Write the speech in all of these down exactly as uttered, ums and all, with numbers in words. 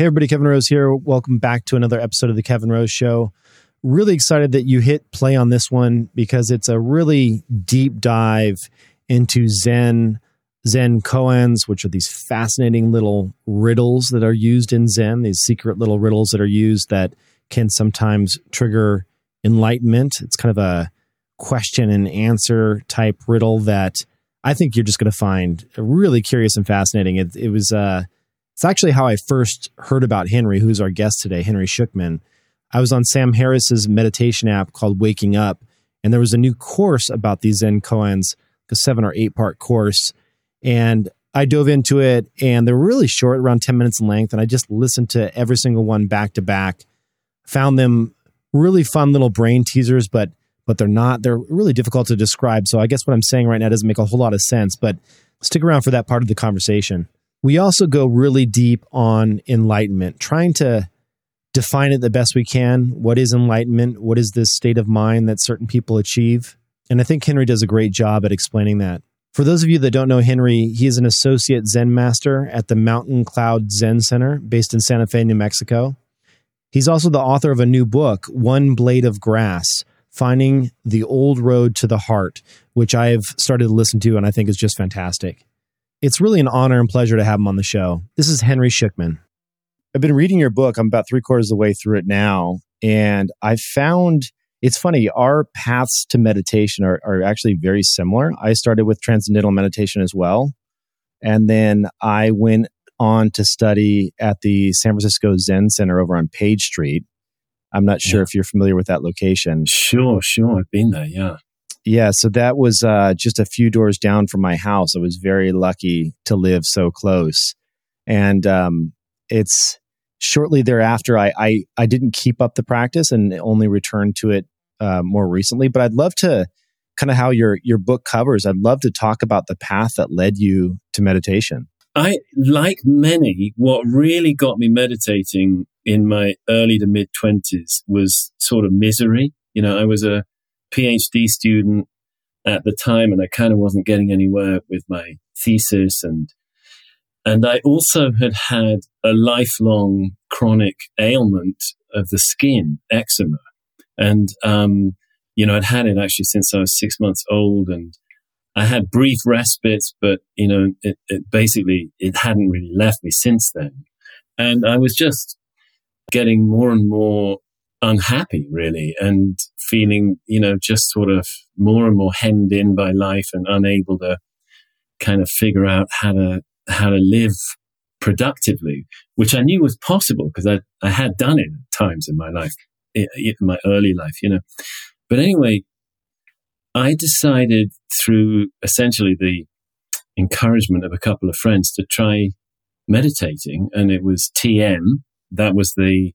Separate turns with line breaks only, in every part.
Hey everybody, Kevin Rose here. Welcome back to another episode of The Kevin Rose Show. Really excited that you hit play on this one because it's a really deep dive into Zen, Zen koans, which are these fascinating little riddles that are used in Zen, these secret little riddles that are used that can sometimes trigger enlightenment. It's kind of a question and answer type riddle that I think you're just going to find really curious and fascinating. It, it was... Uh, It's actually how I first heard about Henry, who's our guest today, Henry Shukman. I was on Sam Harris's meditation app called Waking Up, and there was a new course about these Zen koans, a seven or eight part course. And I dove into it, and they were really short, around ten minutes in length. And I just listened to every single one back to back, found them really fun little brain teasers, but but they're not, they're really difficult to describe. So I guess what I'm saying right now doesn't make a whole lot of sense, but stick around for that part of the conversation. We also go really deep on enlightenment, trying to define it the best we can. What is enlightenment? What is this state of mind that certain people achieve? And I think Henry does a great job at explaining that. For those of you that don't know Henry, he is an associate Zen master at the Mountain Cloud Zen Center based in Santa Fe, New Mexico. He's also the author of a new book, One Blade of Grass, Finding the Old Road to the Heart, which I have started to listen to and I think is just fantastic. It's really an honor and pleasure to have him on the show. This is Henry Shukman. I've been reading your book. I'm about three quarters of the way through it now. And I found, it's funny, our paths to meditation are, are actually very similar. I started with transcendental meditation as well. And then I went on to study at the San Francisco Zen Center over on Page Street. I'm not sure yeah. if you're familiar with that location.
Sure, sure. I've been there, yeah.
Yeah, so that was uh, just a few doors down from my house. I was very lucky to live so close. And um, it's shortly thereafter, I, I I didn't keep up the practice and only returned to it uh, more recently. But I'd love to, kind of how your, your book covers, I'd love to talk about the path that led you to meditation.
I, like many, what really got me meditating in my early to mid-twenties was sort of misery. You know, I was a PhD student at the time, and I kind of wasn't getting anywhere with my thesis, and and I also had had a lifelong chronic ailment of the skin, eczema, and um, you know I'd had it actually since I was six months old, and I had brief respites, but you know it, it basically it hadn't really left me since then, and I was just getting more and more unhappy, really, and feeling, you know, just sort of more and more hemmed in by life and unable to kind of figure out how to how to live productively, which I knew was possible because I I had done it at times in my life, in my early life, you know. But anyway, I decided through essentially the encouragement of a couple of friends to try meditating, and it was T M. That was the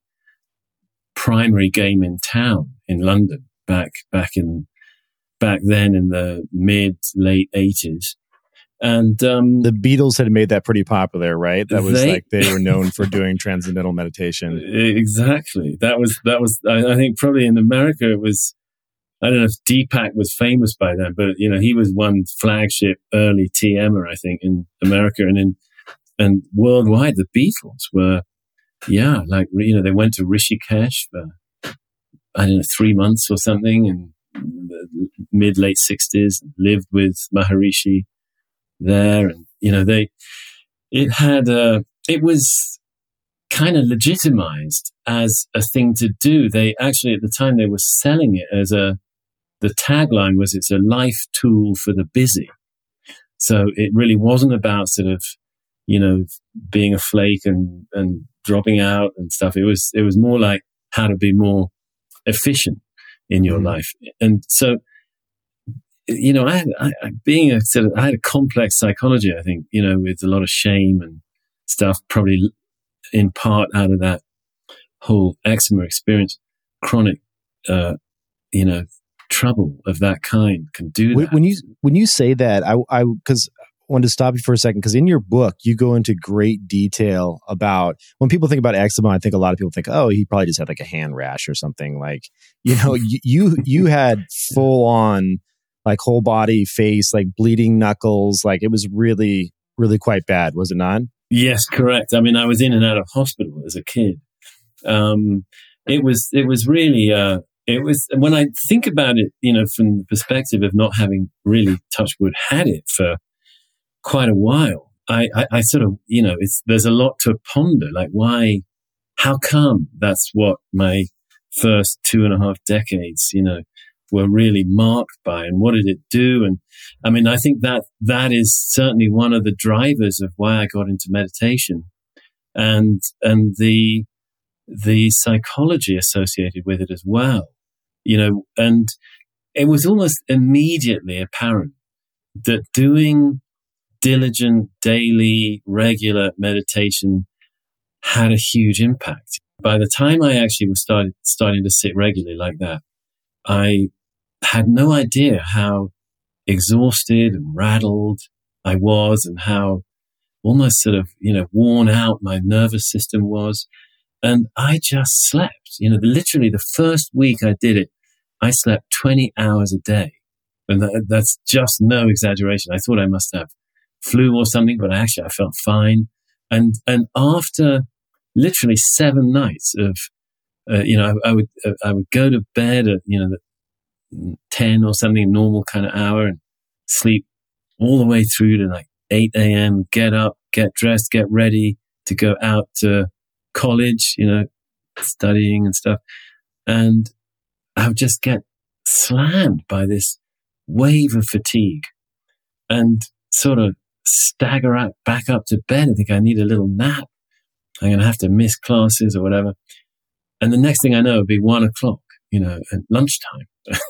primary game in town in London back back in back then in the mid late eighties, and um,
the Beatles had made that pretty popular, right? That was they, like they were known for doing transcendental meditation.
Exactly. That was that was. I, I think probably in America it was. I don't know if Deepak was famous by then, but you know he was one flagship early T M-er, I think, in America, and in and worldwide the Beatles were. Yeah, like, you know, they went to Rishikesh for, I don't know, three months or something in the mid, late sixties, lived with Maharishi there. And, you know, they, it had, uh, it was kind of legitimized as a thing to do. They actually, at the time, they were selling it as a, the tagline was, it's a life tool for the busy. So it really wasn't about sort of, you know, being a flake and, and dropping out and stuff. It was, it was more like how to be more efficient in your mm-hmm. life. And so, you know, I, I, being a sort of, I had a complex psychology, I think, you know, with a lot of shame and stuff, probably in part out of that whole eczema experience, chronic, uh, you know, trouble of that kind can do that.
When you, when you say that, I, I, cause wanted to stop you for a second because in your book, you go into great detail about when people think about eczema, I think a lot of people think, oh, he probably just had like a hand rash or something. Like, you know, you, you, you had full on like whole body, face, like bleeding knuckles. Like it was really, really quite bad. Was it not?
Yes, correct. I mean, I was in and out of hospital as a kid. Um, it was, it was really, uh, it was, when I think about it, you know, from the perspective of not having really, touch wood, had it for quite a while, I, I, I sort of, you know, it's, there's a lot to ponder, like why, how come that's what my first two and a half decades, you know, were really marked by, and what did it do? And I mean, I think that that is certainly one of the drivers of why I got into meditation, and, and the, the psychology associated with it as well, you know, and it was almost immediately apparent that doing diligent, daily, regular meditation had a huge impact. By the time I actually was started, starting to sit regularly like that, I had no idea how exhausted and rattled I was, and how almost sort of, you know, worn out my nervous system was. And I just slept, you know, the, literally the first week I did it, I slept twenty hours a day. And that, that's just no exaggeration. I thought I must have flu or something, but actually I felt fine. And, and after literally seven nights of, uh, you know, I, I would, uh, I would go to bed at, you know, the ten or something, normal kind of hour, and sleep all the way through to like eight a.m., get up, get dressed, get ready to go out to college, you know, studying and stuff. And I would just get slammed by this wave of fatigue and sort of stagger out back up to bed. I think I need a little nap. I'm going to have to miss classes or whatever. And the next thing I know, it'd be one o'clock, you know, at lunchtime.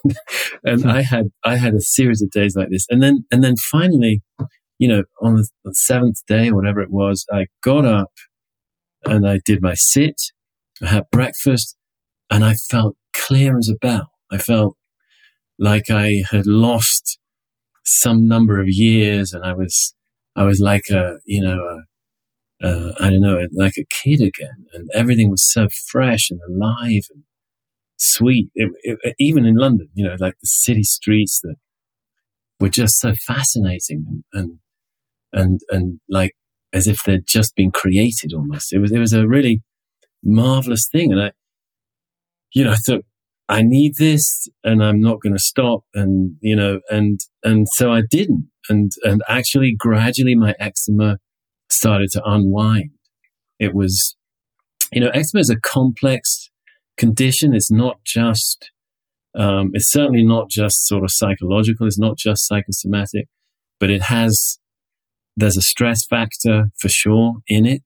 And I had, I had a series of days like this. And then, and then finally, you know, on the, the seventh day or whatever it was, I got up and I did my sit, I had breakfast, and I felt clear as a bell. I felt like I had lost some number of years, and I was, I was like a, you know, a, uh, I don't know, like a kid again, and everything was so fresh and alive and sweet. It, it, even in London, you know, like the city streets that were just so fascinating and, and, and, and like as if they'd just been created almost. It was, it was a really marvelous thing. And I, you know, I thought, I need this and I'm not going to stop. And, you know, and, and so I didn't. And, and actually gradually my eczema started to unwind. It was, you know, eczema is a complex condition. It's not just, um, it's certainly not just sort of psychological. It's not just psychosomatic, but it has, there's a stress factor for sure in it.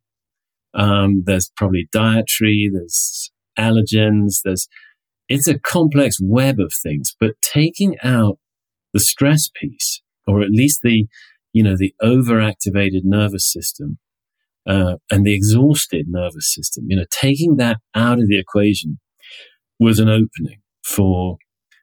Um, there's probably dietary, there's allergens, there's, it's a complex web of things, but taking out the stress piece, or at least the, you know, the overactivated nervous system, uh, and the exhausted nervous system, you know, taking that out of the equation was an opening for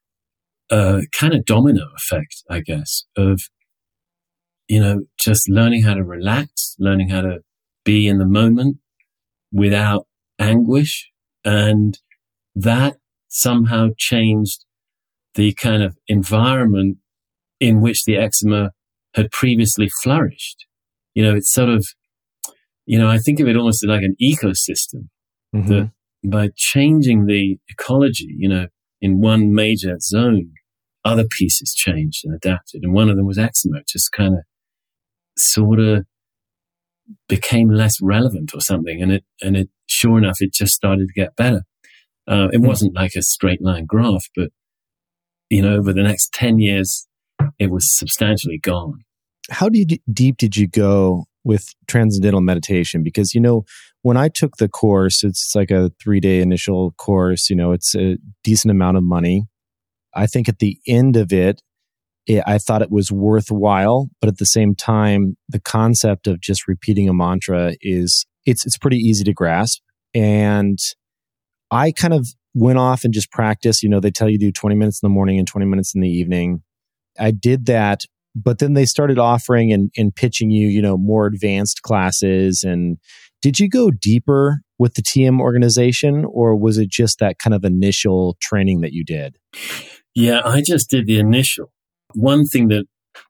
a kind of domino effect, I guess, of, you know, just learning how to relax, learning how to be in the moment without anguish. And that somehow changed the kind of environment in which the eczema had previously flourished. You know, it's sort of, you know, I think of it almost like an ecosystem, mm-hmm. that by changing the ecology, you know, in one major zone, other pieces changed and adapted. And one of them was eczema. It just kind of sort of became less relevant or something. And it, and it, sure enough, it just started to get better. Uh, it wasn't like a straight line graph, but, you know, over the next ten years, it was substantially gone.
How do you, deep did you go with Transcendental Meditation? Because, you know, when I took the course, it's like a three day initial course, you know, it's a decent amount of money. I think at the end of it, it, I thought it was worthwhile, but at the same time, the concept of just repeating a mantra is, it's it's pretty easy to grasp. And I kind of went off and just practiced. You know, they tell you to do twenty minutes in the morning and twenty minutes in the evening. I did that, but then they started offering and, and pitching you, you know, more advanced classes. And did you go deeper with the T M organization, or was it just that kind of initial training that you did?
Yeah, I just did the initial. One thing that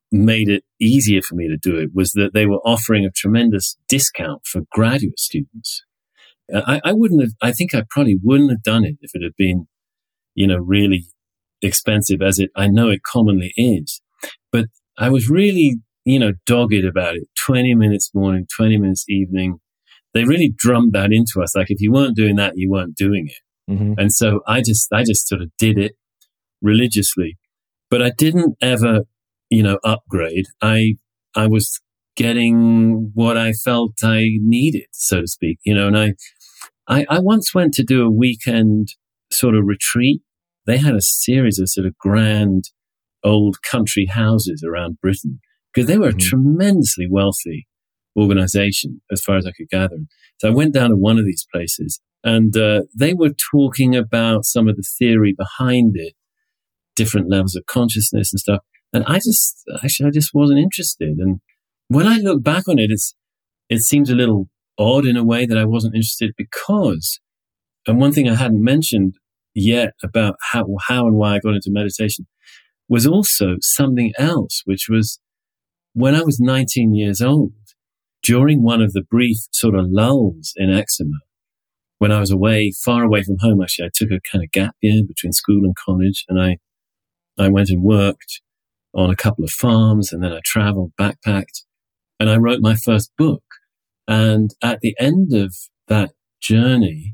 made it easier for me to do it was that they were offering a tremendous discount for graduate students. I, I wouldn't have, I think I probably wouldn't have done it if it had been, you know, really expensive as it, I know it commonly is. But I was really, you know, dogged about it. twenty minutes morning, twenty minutes evening. They really drummed that into us. Like if you weren't doing that, you weren't doing it. Mm-hmm. And so I just, I just sort of did it religiously, but I didn't ever, you know, upgrade. I, I was getting what I felt I needed, so to speak, you know, and I, I, I once went to do a weekend sort of retreat. They had a series of sort of grand old country houses around Britain because they were mm-hmm. a tremendously wealthy organization as far as I could gather. So I went down to one of these places and uh, they were talking about some of the theory behind it, different levels of consciousness and stuff. And I just, actually, I just wasn't interested. And when I look back on it, it's, it seems a little odd in a way that I wasn't interested because, and one thing I hadn't mentioned yet about how, how and why I got into meditation was also something else, which was when I was nineteen years old, during one of the brief sort of lulls in eczema, when I was away, far away from home, actually, I took a kind of gap year between school and college, and I, I went and worked on a couple of farms, and then I traveled, backpacked, and I wrote my first book. And at the end of that journey,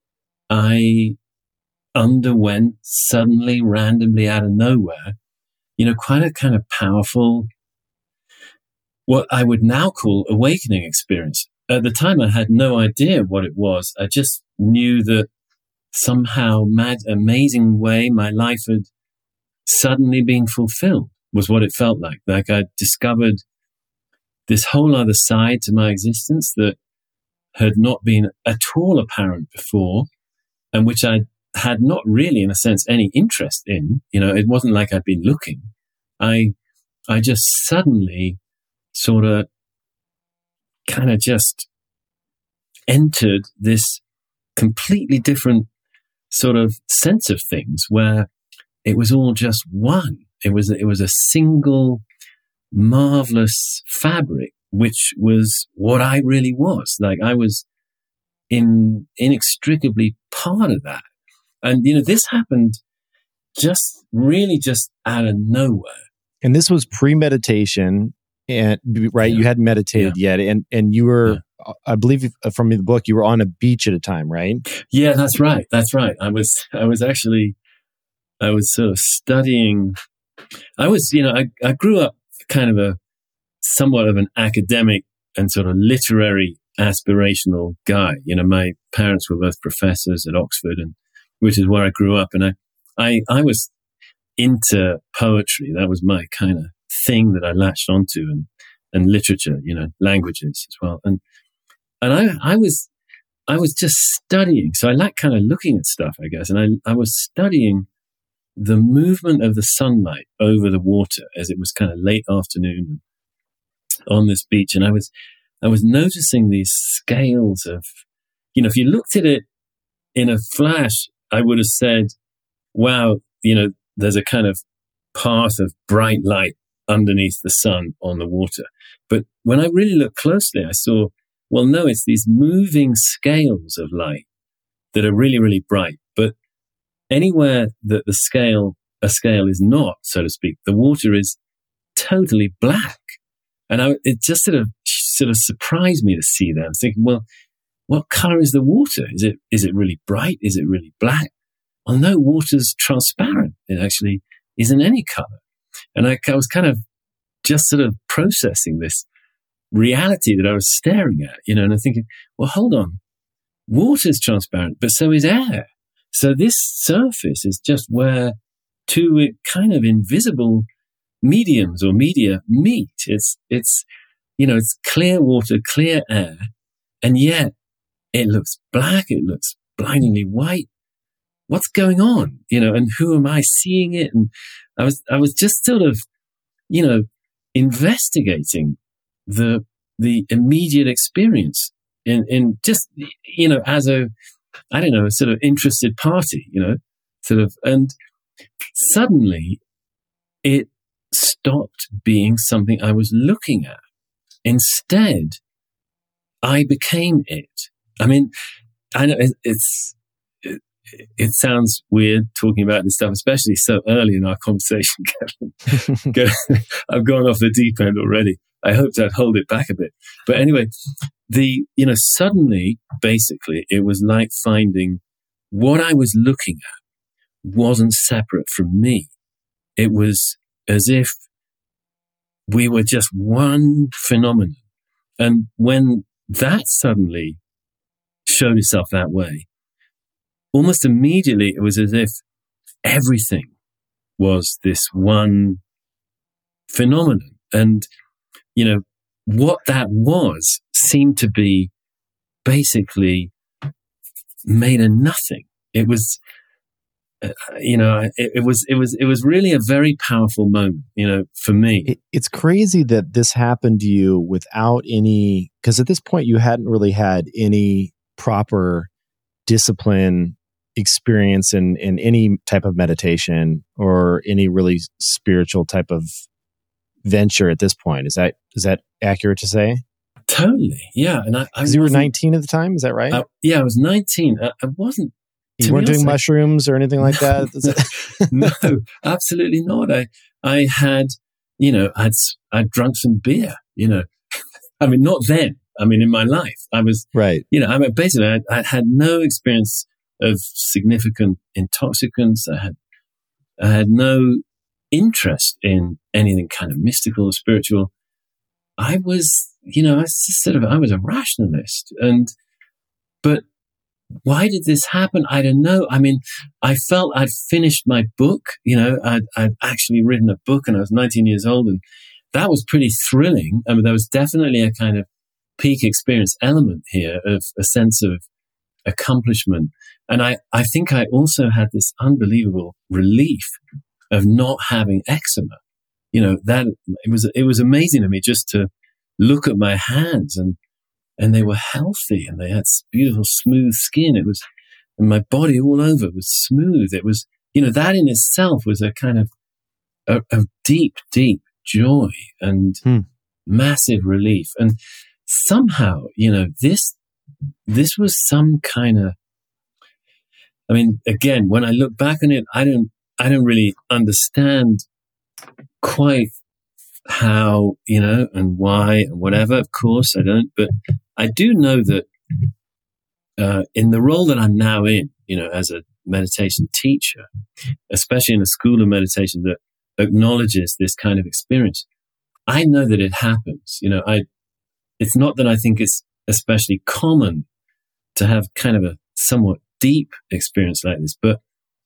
I underwent suddenly, randomly out of nowhere, you know, quite a kind of powerful, what I would now call awakening experience. At the time, I had no idea what it was. I just knew that somehow, mad, amazing way, my life had suddenly been fulfilled, was what it felt like. Like I discovered this whole other side to my existence that had not been at all apparent before, and which I had not really, in a sense, any interest in. You know, it wasn't like I'd been looking. I, I just suddenly sort of kind of just entered this completely different sort of sense of things where it was all just one. It was, it was a single marvelous fabric, which was what I really was. Like I was in inextricably part of that. And, you know, this happened just really just out of nowhere.
And this was pre-meditation, and right?
Yeah.
You hadn't meditated yeah. yet. And, and you were, yeah. I believe from the book, you were on a beach at a time, right?
Yeah, that's right. That's right. I was, I was actually, I was sort of studying. I was, you know, I, I grew up kind of a somewhat of an academic and sort of literary aspirational guy. You know, my parents were both professors at Oxford, and which is where I grew up. And I, I, I was into poetry. That was my kind of thing that I latched onto, and, and literature, you know, languages as well. And, and I, I was, I was just studying. So I like kind of looking at stuff, I guess. And I, I was studying the movement of the sunlight over the water as it was kind of late afternoon on this beach. And I was, I was noticing these scales of, you know, if you looked at it in a flash, I would have said, wow, you know, there's a kind of path of bright light underneath the sun on the water. But when I really looked closely, I saw, well, no, it's these moving scales of light that are really, really bright. But anywhere that the scale, a scale is not, so to speak, the water is totally black. And I, it just sort of, sort of surprised me to see that. I was thinking, well, what color is the water? Is it, is it really bright? Is it really black? Well, no, water's transparent. It actually isn't any color. And I, I was kind of just sort of processing this reality that I was staring at, you know, and I'm thinking, well, hold on. Water's transparent, but so is air. So this surface is just where two kind of invisible mediums or media meet. It's, it's, you know, it's clear water, clear air, and yet it looks black. It looks blindingly white. What's going on? You know, and who am I seeing it? And I was, I was just sort of, you know, investigating the, the immediate experience in, in just, you know, as a, I don't know, a sort of interested party, you know, sort of, and suddenly it stopped being something I was looking at. Instead, I became it. I mean, I know it's, it, it sounds weird talking about this stuff, especially so early in our conversation, Kevin. I've gone off the deep end already. I hoped I'd hold it back a bit. But anyway, the, you know, suddenly, basically, it was like finding what I was looking at wasn't separate from me. It was as if we were just one phenomenon. And when that suddenly showed itself that way, almost immediately it was as if everything was this one phenomenon. And, you know, what that was seemed to be basically made of nothing. It was, uh, you know, it, it was, it was, it was really a very powerful moment, you know, for me.
It, it's crazy that this happened to you without any, because at this point you hadn't really had any proper discipline experience in, in any type of meditation or any really spiritual type of venture at this point. Is that, is that accurate to say?
Totally. Yeah. And I, I
you were nineteen at the time. Is that right?
I, yeah, I was nineteen. I, I wasn't.
You weren't doing mushrooms or anything like
no,
that?
No, absolutely not. I, I had, you know, I'd, I'd drunk some beer, you know, I mean, not then. I mean, in my life, I was,
right.
You know, I mean, basically I, I had no experience of significant intoxicants. I had, I had no interest in anything kind of mystical or spiritual. I was, you know, I was just sort of, I was a rationalist. And, but why did this happen? I don't know. I mean, I felt I'd finished my book, you know, I'd, I'd actually written a book and I was nineteen years old, and that was pretty thrilling. I mean, there was definitely a kind of peak experience element here of a sense of accomplishment. And I, I think I also had this unbelievable relief of not having eczema. You know, that it was, it was amazing to me just to look at my hands, and, and they were healthy and they had beautiful smooth skin. It was, and my body all over was smooth. It was, you know, that in itself was a kind of a, a deep, deep joy and hmm. massive relief. And somehow, you know, this, this was some kind of, I mean, again, when I look back on it, I don't, I don't really understand quite how, you know, and why and whatever. Of course I don't, but I do know that, uh, in the role that I'm now in, you know, as a meditation teacher, especially in a school of meditation that acknowledges this kind of experience, I know that it happens. You know, I, it's not that I think it's especially common to have kind of a somewhat deep experience like this, but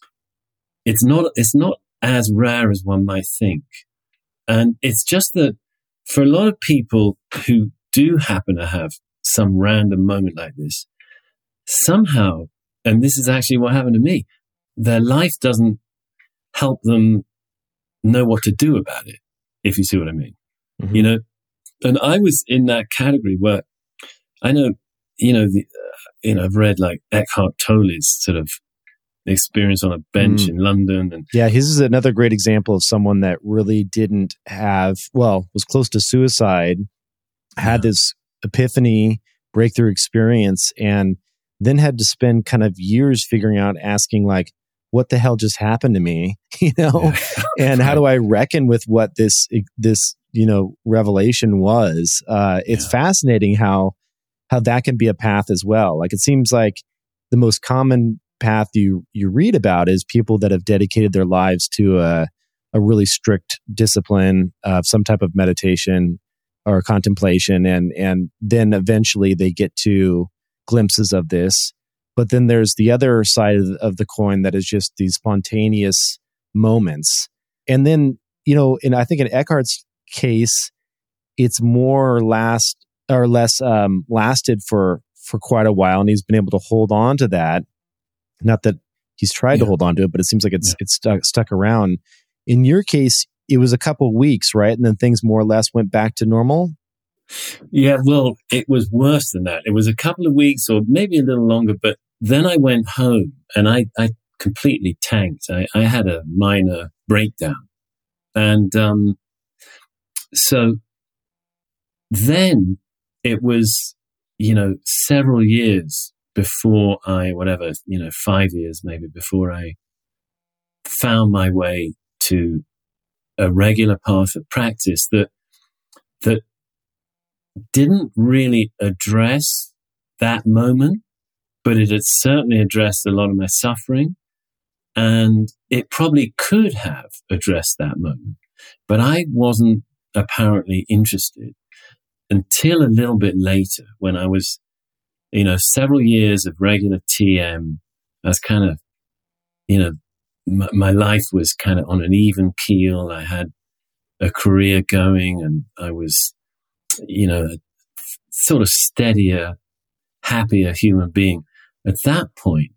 it's not, it's not as rare as one might think. And it's just that for a lot of people who do happen to have some random moment like this, somehow, and this is actually what happened to me, their life doesn't help them know what to do about it, if you see what I mean. Mm-hmm. You know, and I was in that category where I know, you know, the, uh, you know, I've read like Eckhart Tolle's sort of experience on a bench mm. in London. And
yeah, his is another great example of someone that really didn't have, well, was close to suicide, had yeah. this epiphany, breakthrough experience, and then had to spend kind of years figuring out, asking like, what the hell just happened to me? You know, yeah. and how do I reckon with what this, this, you know, revelation was? Uh, it's yeah. fascinating how, how that can be a path as well. Like, it seems like the most common path you, you read about is people that have dedicated their lives to a, a really strict discipline of some type of meditation or contemplation. And, and then eventually they get to glimpses of this. But then there's the other side of the, of the coin that is just these spontaneous moments. And then, you know, and I think in Eckhart's case, it's more or less or less um, lasted for, for quite a while. And he's been able to hold on to that. Not that he's tried yeah. to hold on to it, but it seems like it's, yeah. it's stuck, stuck around. In your case, it was a couple of weeks, right? And then things more or less went back to normal.
Yeah, well, it was worse than that. It was a couple of weeks or maybe a little longer, but then I went home and I, I completely tanked. I, I had a minor breakdown. And um, so then it was, you know, several years before I, whatever, you know, five years maybe before I found my way to a regular path of practice that that didn't really address that moment, but it had certainly addressed a lot of my suffering, and it probably could have addressed that moment, but I wasn't apparently interested until a little bit later when I was, you know, several years of regular T M. I was kind of, you know, my, my life was kind of on an even keel. I had a career going, and I was, you know, a sort of steadier, happier human being. At that point,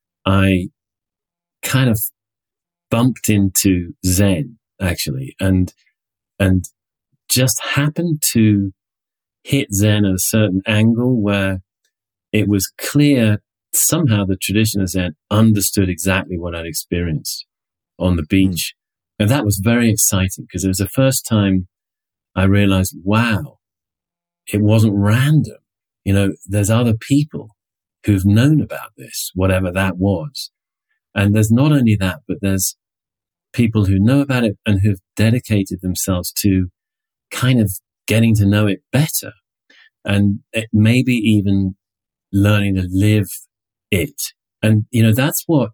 I kind of bumped into Zen, actually, and and just happened to hit Zen at a certain angle where it was clear somehow the tradition of Zen understood exactly what I'd experienced on the beach. And that was very exciting because it was the first time I realized, wow, it wasn't random. You know, there's other people who've known about this, whatever that was. And there's not only that, but there's people who know about it and who've dedicated themselves to kind of getting to know it better, and it maybe even learning to live it. And, you know, that's what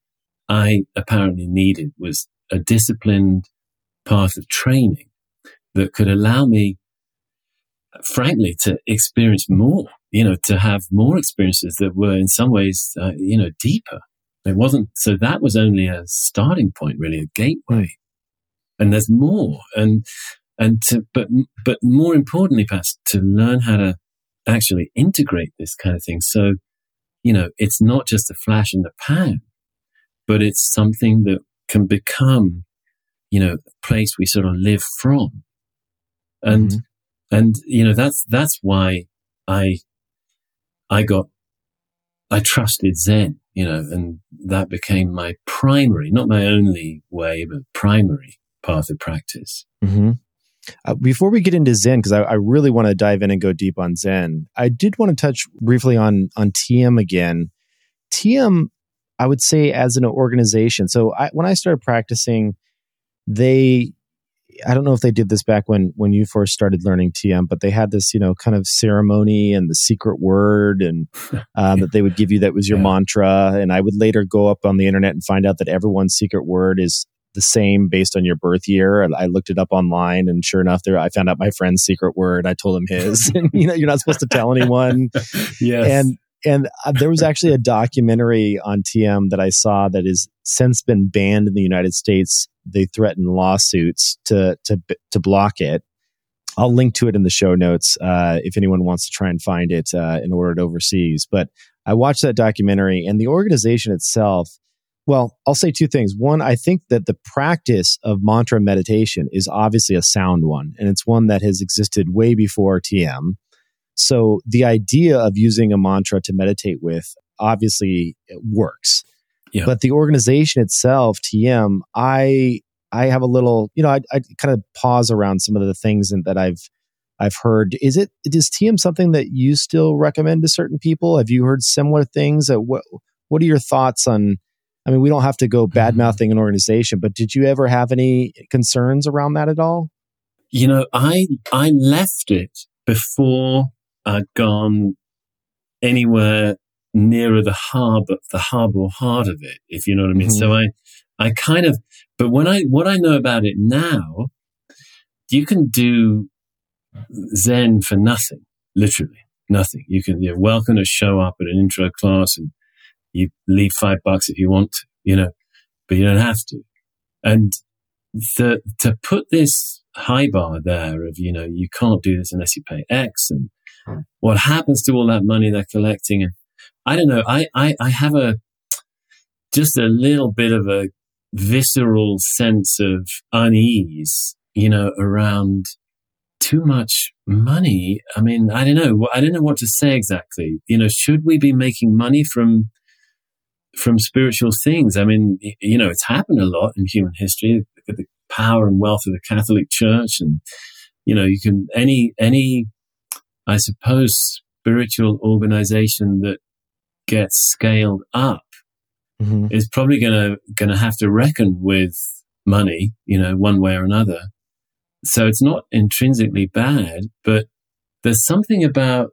I apparently needed, was a disciplined path of training that could allow me, frankly, to experience more, you know, to have more experiences that were in some ways, uh, you know, deeper. It wasn't, so that was only a starting point, really, a gateway. And there's more. And, and to, but, but more importantly, perhaps, to learn how to actually integrate this kind of thing. So, you know, it's not just a flash in the pan, but it's something that can become, you know, a place we sort of live from. And, mm-hmm. and, you know, that's, that's why I, I got, I trusted Zen, you know, and that became my primary, not my only way, but primary path of practice.
Mm-hmm. Uh, before we get into Zen, because I, I really want to dive in and go deep on Zen, I did want to touch briefly on on T M again. T M, I would say, as an organization. So I, when I started practicing, they, I don't know if they did this back when when you first started learning T M, but they had this, you know, kind of ceremony and the secret word, and um, that they would give you that was your yeah. mantra. And I would later go up on the internet and find out that everyone's secret word is the same based on your birth year. I looked it up online, and sure enough, there I found out my friend's secret word. I told him his. And, you know, you're not supposed to tell anyone.
Yes.
And and uh, there was actually a documentary on T M that I saw that has since been banned in the United States. They threaten lawsuits to to to block it. I'll link to it in the show notes uh, if anyone wants to try and find it uh, and order it overseas. But I watched that documentary, and the organization itself. Well, I'll say two things. One, I think that the practice of mantra meditation is obviously a sound one, and it's one that has existed way before T M. So the idea of using a mantra to meditate with obviously it works.
Yeah.
But the organization itself, T M, I I have a little, you know, I, I kind of pause around some of the things that I've I've heard. Is it is T M something that you still recommend to certain people? Have you heard similar things? Uh, what What are your thoughts on? I mean, we don't have to go bad mouthing an organization, but did you ever have any concerns around that at all?
You know, I I left it before I'd gone anywhere nearer the harbor, the harbor heart of it, if you know what I mean. Mm-hmm. So I, I kind of, but when I, what I know about it now, you can do Zen for nothing, literally nothing. You can, you're welcome to show up at an intro class and you leave five bucks if you want to, you know, but you don't have to. And the, to put this high bar there of, you know, you can't do this unless you pay X, and what happens to all that money they're collecting. And I don't know, I, I, I have a, just a little bit of a visceral sense of unease, you know, around too much money. I mean, I don't know. I don't know what to say exactly. You know, should we be making money from, from spiritual things? I mean, you know, it's happened a lot in human history. The power and wealth of the Catholic Church. And, you know, you can, any, any, I suppose, spiritual organization that gets scaled up mm-hmm. is probably going to, going to have to reckon with money, you know, one way or another. So it's not intrinsically bad, but there's something about,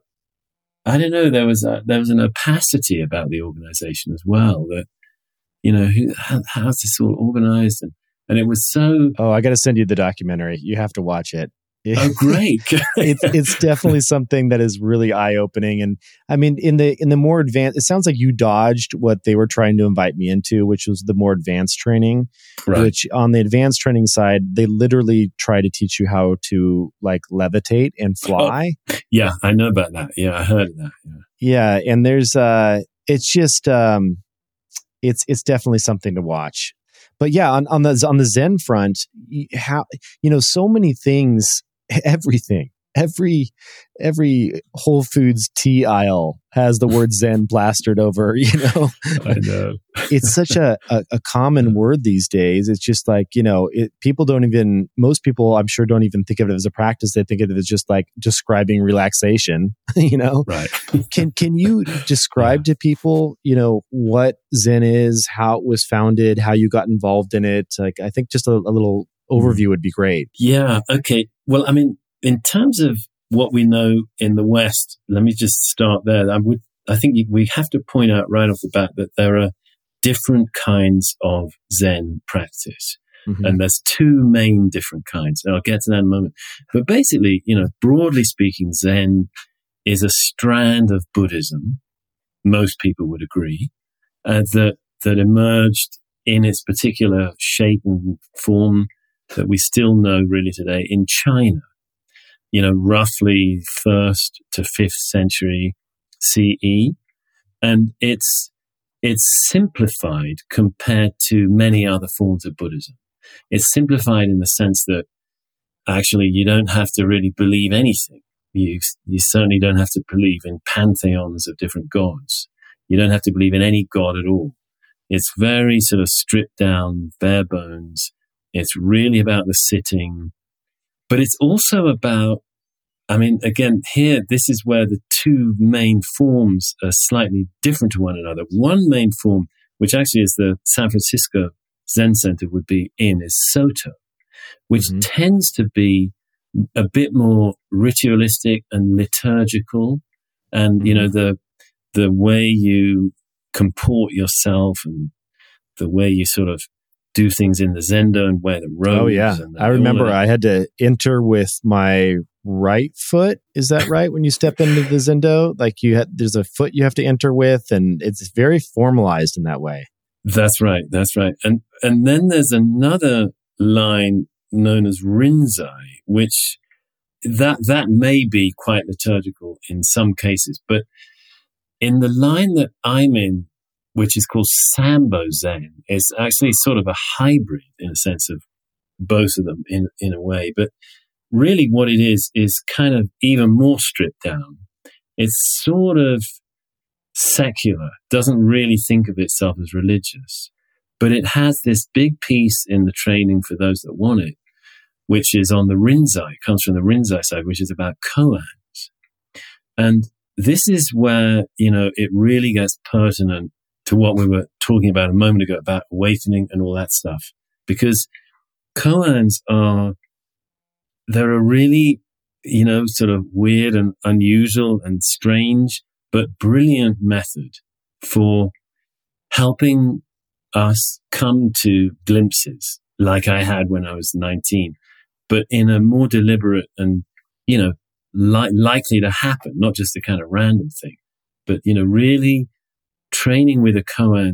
I don't know, there was a, there was an opacity about the organization as well that, you know, who, how, how's this all organized? And, and it was so...
Oh, I got to send you the documentary. You have to watch it.
Oh, great.
it's it's definitely something that is really eye-opening. And I mean, in the in the more advanced, it sounds like you dodged what they were trying to invite me into, which was the more advanced training, right. Which on the advanced training side, they literally try to teach you how to like levitate and fly.
Oh, yeah, I know about that. Yeah, I heard of that.
Yeah, yeah, and there's, uh, it's just, um, it's it's definitely something to watch. But yeah, on, on the on the Zen front, how you know so many things. Everything, every every Whole Foods tea aisle has the word Zen plastered over. You know,
I know
it's such a, a, a common word these days. It's just like you know, it, people don't even. Most people, I'm sure, don't even think of it as a practice. They think of it as just like describing relaxation. You know,
right?
can can you describe yeah. to people, you know, what Zen is, how it was founded, how you got involved in it? Like, I think just a, a little overview would be great.
Yeah. Okay. Well, I mean, in terms of what we know in the West, let me just start there. I would, I think we have to point out right off the bat that there are different kinds of Zen practice. Mm-hmm. And there's two main different kinds. And I'll get to that in a moment. But basically, you know, broadly speaking, Zen is a strand of Buddhism. Most people would agree uh, that, that emerged in its particular shape and form that we still know really today in China, you know, roughly first to fifth century C E. And it's, it's simplified compared to many other forms of Buddhism. It's simplified in the sense that actually you don't have to really believe anything. You, you certainly don't have to believe in pantheons of different gods. You don't have to believe in any god at all. It's very sort of stripped down, bare bones. It's really about the sitting, but it's also about, I mean, again, here, this is where the two main forms are slightly different to one another. One main form, which actually is the San Francisco Zen Center would be in, is Soto, which mm-hmm. tends to be a bit more ritualistic and liturgical. And, mm-hmm. you know, the, the way you comport yourself and the way you sort of do things in the Zendo and wear the robes.
Oh, yeah.
And the,
I remember I had to enter with my right foot. Is that right? When you step into the Zendo, like you had, there's a foot you have to enter with, and it's very formalized in that way.
That's right. That's right. And, and then there's another line known as Rinzai, which that, that may be quite liturgical in some cases, but in the line that I'm in, which is called Sambo Zen, is actually sort of a hybrid in a sense of both of them in, in a way. But really what it is, is kind of even more stripped down. It's sort of secular, doesn't really think of itself as religious, but it has this big piece in the training for those that want it, which is on the Rinzai, comes from the Rinzai side, which is about koans. And this is where, you know, it really gets pertinent to what we were talking about a moment ago about awakening and all that stuff. Because koans are, they're a really, you know, sort of weird and unusual and strange, but brilliant method for helping us come to glimpses like I had when I was nineteen, but in a more deliberate and, you know, li- likely to happen, not just a kind of random thing, but, you know, really training with a koan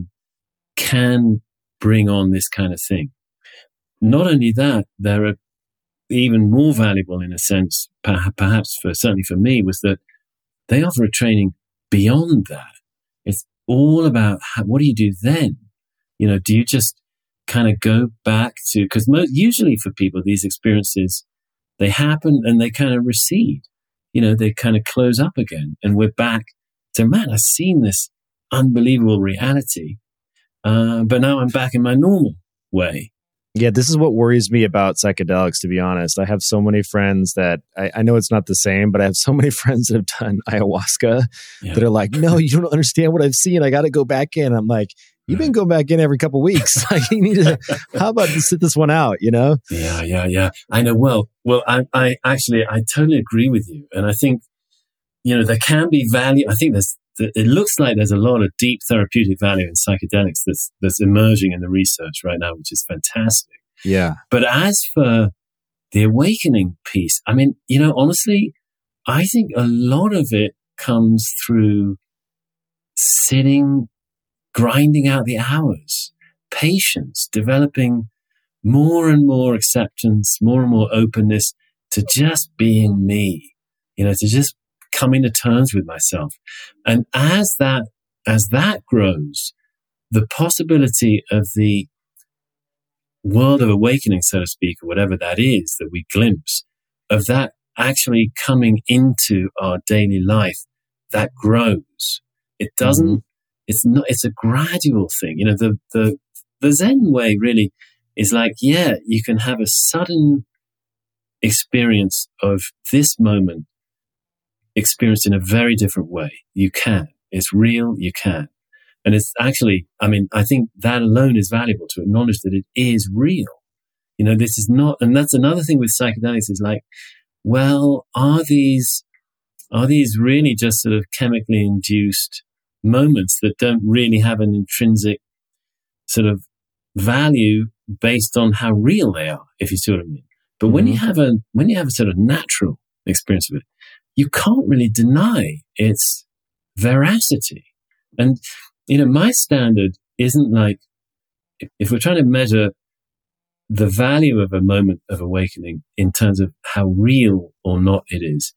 can bring on this kind of thing. Not only that, there are even more valuable in a sense, perhaps for, certainly for me, was that they offer a training beyond that. It's all about how, what do you do then? You know, do you just kind of go back to, because most, usually for people, these experiences, they happen and they kind of recede. You know, they kind of close up again and we're back to, man, I've seen this unbelievable reality. Uh, but now I'm back in my normal way.
Yeah, this is what worries me about psychedelics, to be honest. I have so many friends that, I, I know it's not the same, but I have so many friends that have done ayahuasca yeah. that are like, no, you don't understand what I've seen. I got to go back in. I'm like, you've been going back in every couple of weeks. Like, you need to, how about to sit this one out, you know?
Yeah, yeah, yeah. I know. Well, well, I, I actually, I totally agree with you. And I think, you know, there can be value. I think there's, it looks like there's a lot of deep therapeutic value in psychedelics that's that's emerging in the research right now, which is fantastic.
Yeah.
But as for the awakening piece, I mean, you know, honestly, I think a lot of it comes through sitting, grinding out the hours, patience, developing more and more acceptance, more and more openness to just being me, you know, to just coming to terms with myself. And as that, as that grows, the possibility of the world of awakening, so to speak, or whatever that is that we glimpse, of that actually coming into our daily life, that grows. It doesn't, mm-hmm. it's not, it's a gradual thing. You know, the, the, the Zen way really is like, yeah, you can have a sudden experience of this moment experienced in a very different way. You can. It's real, you can. And it's actually, I mean, I think that alone is valuable to acknowledge that it is real. You know, this is not, and that's another thing with psychedelics is like, well, are these, are these really just sort of chemically induced moments that don't really have an intrinsic sort of value based on how real they are, if you see what I mean? But mm-hmm. when you have a, when you have a sort of natural experience of it, you can't really deny its veracity. And, you know, my standard isn't like, if we're trying to measure the value of a moment of awakening in terms of how real or not it is,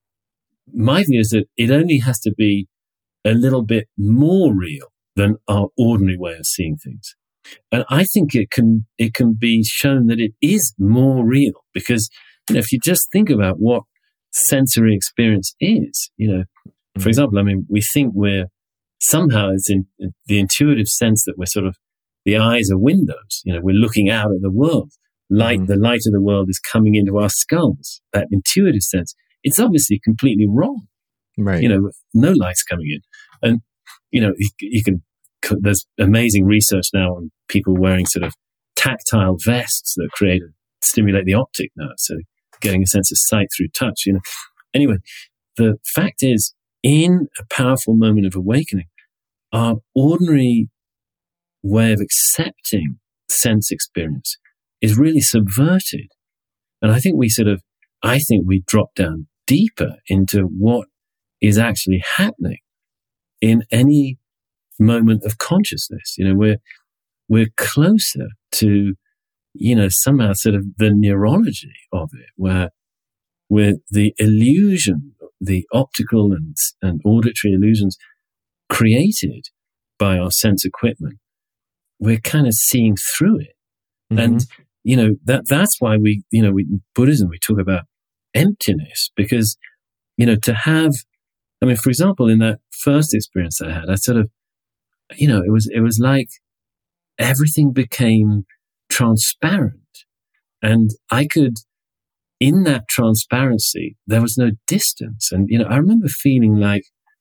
my view is that it only has to be a little bit more real than our ordinary way of seeing things. And I think it can, it can be shown that it is more real because, you know, if you just think about what sensory experience is, you know, mm-hmm. for example, I mean, we think we're somehow it's in, in the intuitive sense that we're sort of, the eyes are windows, you know, we're looking out at the world. Light, mm-hmm. the light of the world is coming into our skulls. That intuitive sense, it's obviously completely wrong.
Right.
You know, no light's coming in. And, you know, you, you can, there's amazing research now on people wearing sort of tactile vests that create, stimulate the optic nerve. So getting a sense of sight through touch, you know. Anyway, the fact is, in a powerful moment of awakening, our ordinary way of accepting sense experience is really subverted. And I think we sort of, I think we drop down deeper into what is actually happening in any moment of consciousness. You know, we're, we're closer to, you know, somehow sort of the neurology of it, where, where the illusion, the optical and, and auditory illusions created by our sense equipment, we're kind of seeing through it. Mm-hmm. And, you know, that, that's why we, you know, we, in Buddhism, we talk about emptiness because, you know, to have, I mean, for example, in that first experience I had, I sort of, you know, it was, it was like everything became transparent. And I could, in that transparency, there was no distance. And, you know, I remember feeling like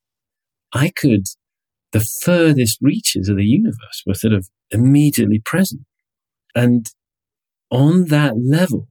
I could, the furthest reaches of the universe were sort of immediately present. And on that level,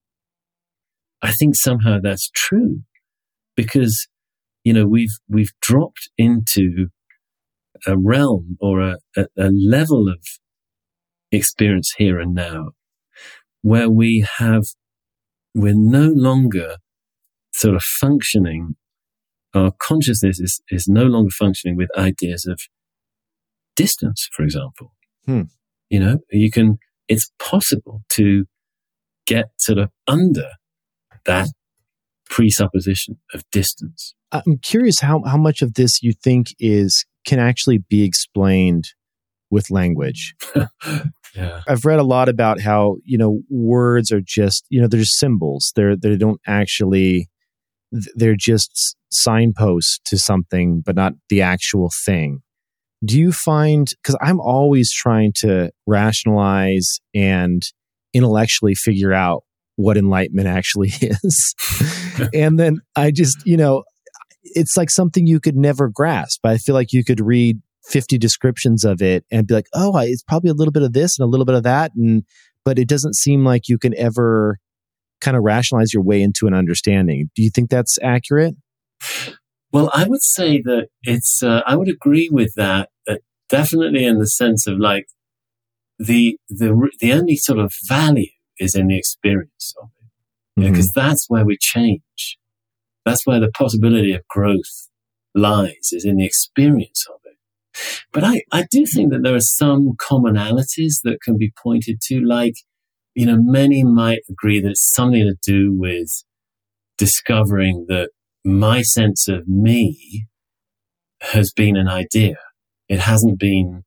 I think somehow that's true because, you know, we've, we've dropped into a realm or a, a, a level of experience here and now where we have, we're no longer sort of functioning, our consciousness is, is no longer functioning with ideas of distance, for example.
Hmm.
You know, you can, it's possible to get sort of under that presupposition of distance.
I'm curious how, how much of this you think is, can actually be explained with language.
Yeah.
I've read a lot about how, you know, words are just, you know, they're just symbols. They're, they don't actually, they're just signposts to something, but not the actual thing. Do you find, because I'm always trying to rationalize and intellectually figure out what enlightenment actually is. And then I just, you know, it's like something you could never grasp. I feel like you could read fifty descriptions of it and be like, oh, it's probably a little bit of this and a little bit of that. And, but it doesn't seem like you can ever kind of rationalize your way into an understanding. Do you think that's accurate?
Well, I would say that it's, uh, I would agree with that, uh, definitely in the sense of like the, the, the only sort of value is in the experience of it. Because mm-hmm. that's where we change. That's where the possibility of growth lies, is in the experience of it. But I, I do think that there are some commonalities that can be pointed to, like, you know, many might agree that it's something to do with discovering that my sense of me has been an idea. It hasn't been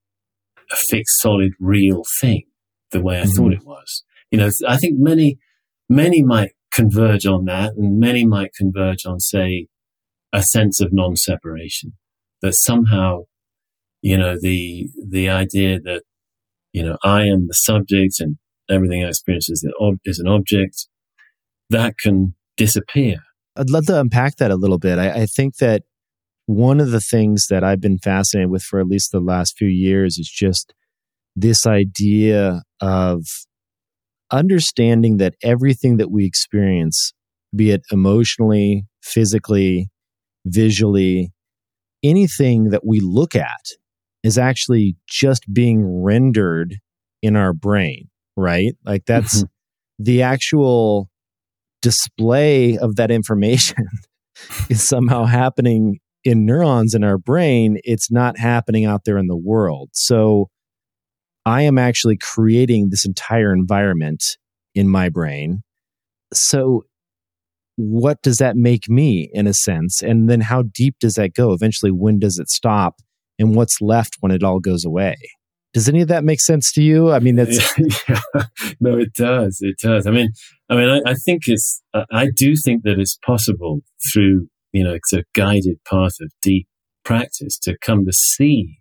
a fixed, solid, real thing the way I mm-hmm. thought it was. You know, I think many, many might converge on that, and many might converge on, say, a sense of non-separation. That somehow, you know, the the idea that, you know, I am the subject and everything I experience is an, ob- is an object, that can disappear.
I'd love to unpack that a little bit. I, I think that one of the things that I've been fascinated with for at least the last few years is just this idea of understanding that everything that we experience, be it emotionally, physically, visually, anything that we look at is actually just being rendered in our brain, right? Like that's mm-hmm. the actual display of that information is somehow happening in neurons in our brain. It's not happening out there in the world. So I am actually creating this entire environment in my brain. So what does that make me in a sense? And then how deep does that go? Eventually, when does it stop? And what's left when it all goes away? Does any of that make sense to you? I mean, that's
yeah, no, it does. It does. I mean, I mean, I, I think it's. I do think that it's possible through, you know, it's a guided path of deep practice to come to see,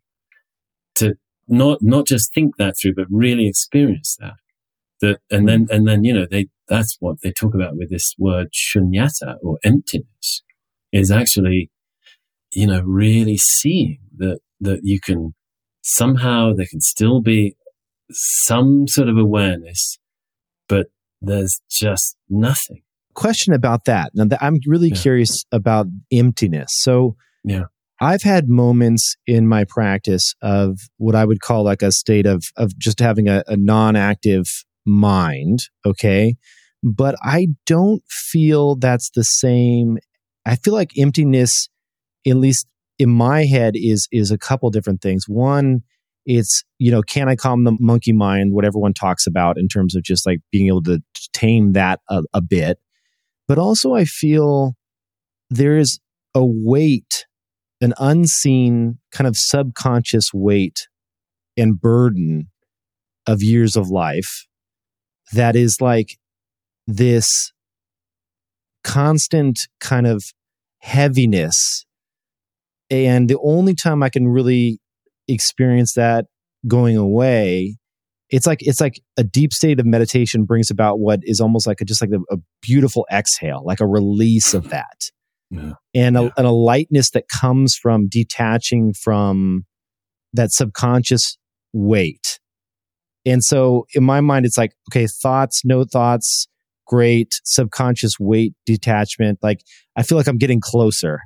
to not not just think that through, but really experience that. That and then and then you know they that's what they talk about with this word shunyata, or emptiness, is actually, you know, really seeing that that you can somehow there can still be some sort of awareness, but there's just nothing.
Question about that. Now, I'm really yeah. curious about emptiness. So,
yeah.
I've had moments in my practice of what I would call like a state of of just having a, a non-active mind, okay? But I don't feel that's the same. I feel like emptiness, at least in my head, is is a couple different things. One, it's, you know, can I calm the monkey mind, what everyone talks about in terms of just like being able to tame that a, a bit. But also I feel there is a weight, an unseen kind of subconscious weight and burden of years of life that is like this constant kind of heaviness. And the only time I can really experience that going away, it's like it's like a deep state of meditation brings about what is almost like a, just like a, a beautiful exhale, like a release of that.
Yeah.
And, a,
yeah.
and a lightness that comes from detaching from that subconscious weight. And so in my mind, it's like, okay, thoughts, no thoughts, great. Subconscious weight detachment. Like, I feel like I'm getting closer.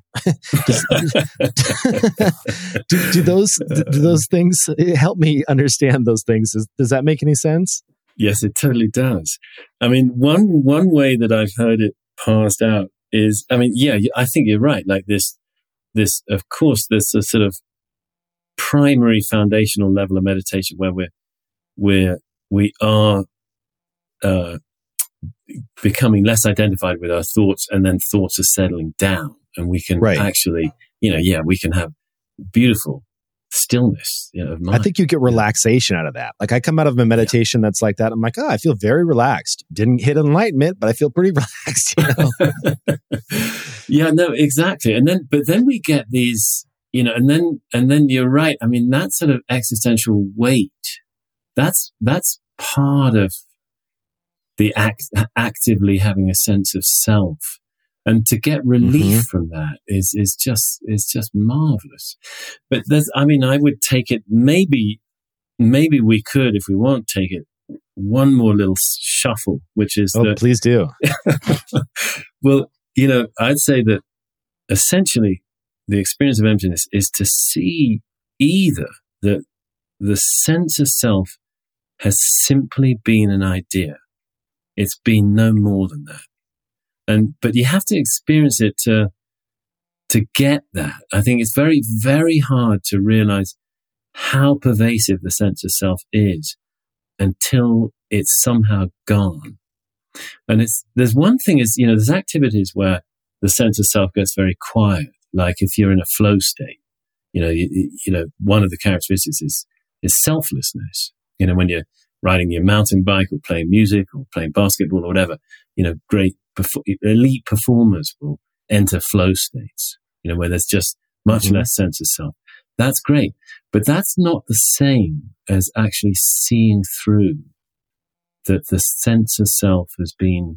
do, do those do those things help me understand those things? Does, does that make any sense?
Yes, it totally does. I mean, one one way that I've heard it parsed out is, I mean, yeah, I think you're right. Like this, this, of course, there's a sort of primary foundational level of meditation where we're, we're, we are, uh, becoming less identified with our thoughts, and then thoughts are settling down, and we can
right.
actually, you know, yeah, we can have beautiful stillness, you know, of mind.
I think you get relaxation out of that. Like I come out of a meditation yeah. that's like that. I'm like, oh, I feel very relaxed. Didn't hit enlightenment, but I feel pretty relaxed. You know?
Yeah, no, exactly. And then, but then we get these, you know, and then, and then you're right. I mean, that sort of existential weight, that's, that's part of the act, actively having a sense of self. And to get relief mm-hmm. from that is, is just, is just marvelous. But there's, I mean, I would take it, maybe, maybe we could, if we want, take it one more little shuffle, which is,
oh,
that,
please do.
Well, you know, I'd say that essentially the experience of emptiness is to see either that the sense of self has simply been an idea. It's been no more than that. And, but you have to experience it to, to get that. I think it's very, very hard to realize how pervasive the sense of self is until it's somehow gone. And it's, there's one thing is, you know, there's activities where the sense of self gets very quiet. Like if you're in a flow state, you know, you, you know, one of the characteristics is, is selflessness. You know, when you're riding your mountain bike or playing music or playing basketball or whatever, you know, great elite performers will enter flow states, you know, where there's just much mm-hmm. less sense of self. That's great. But that's not the same as actually seeing through that the sense of self has been,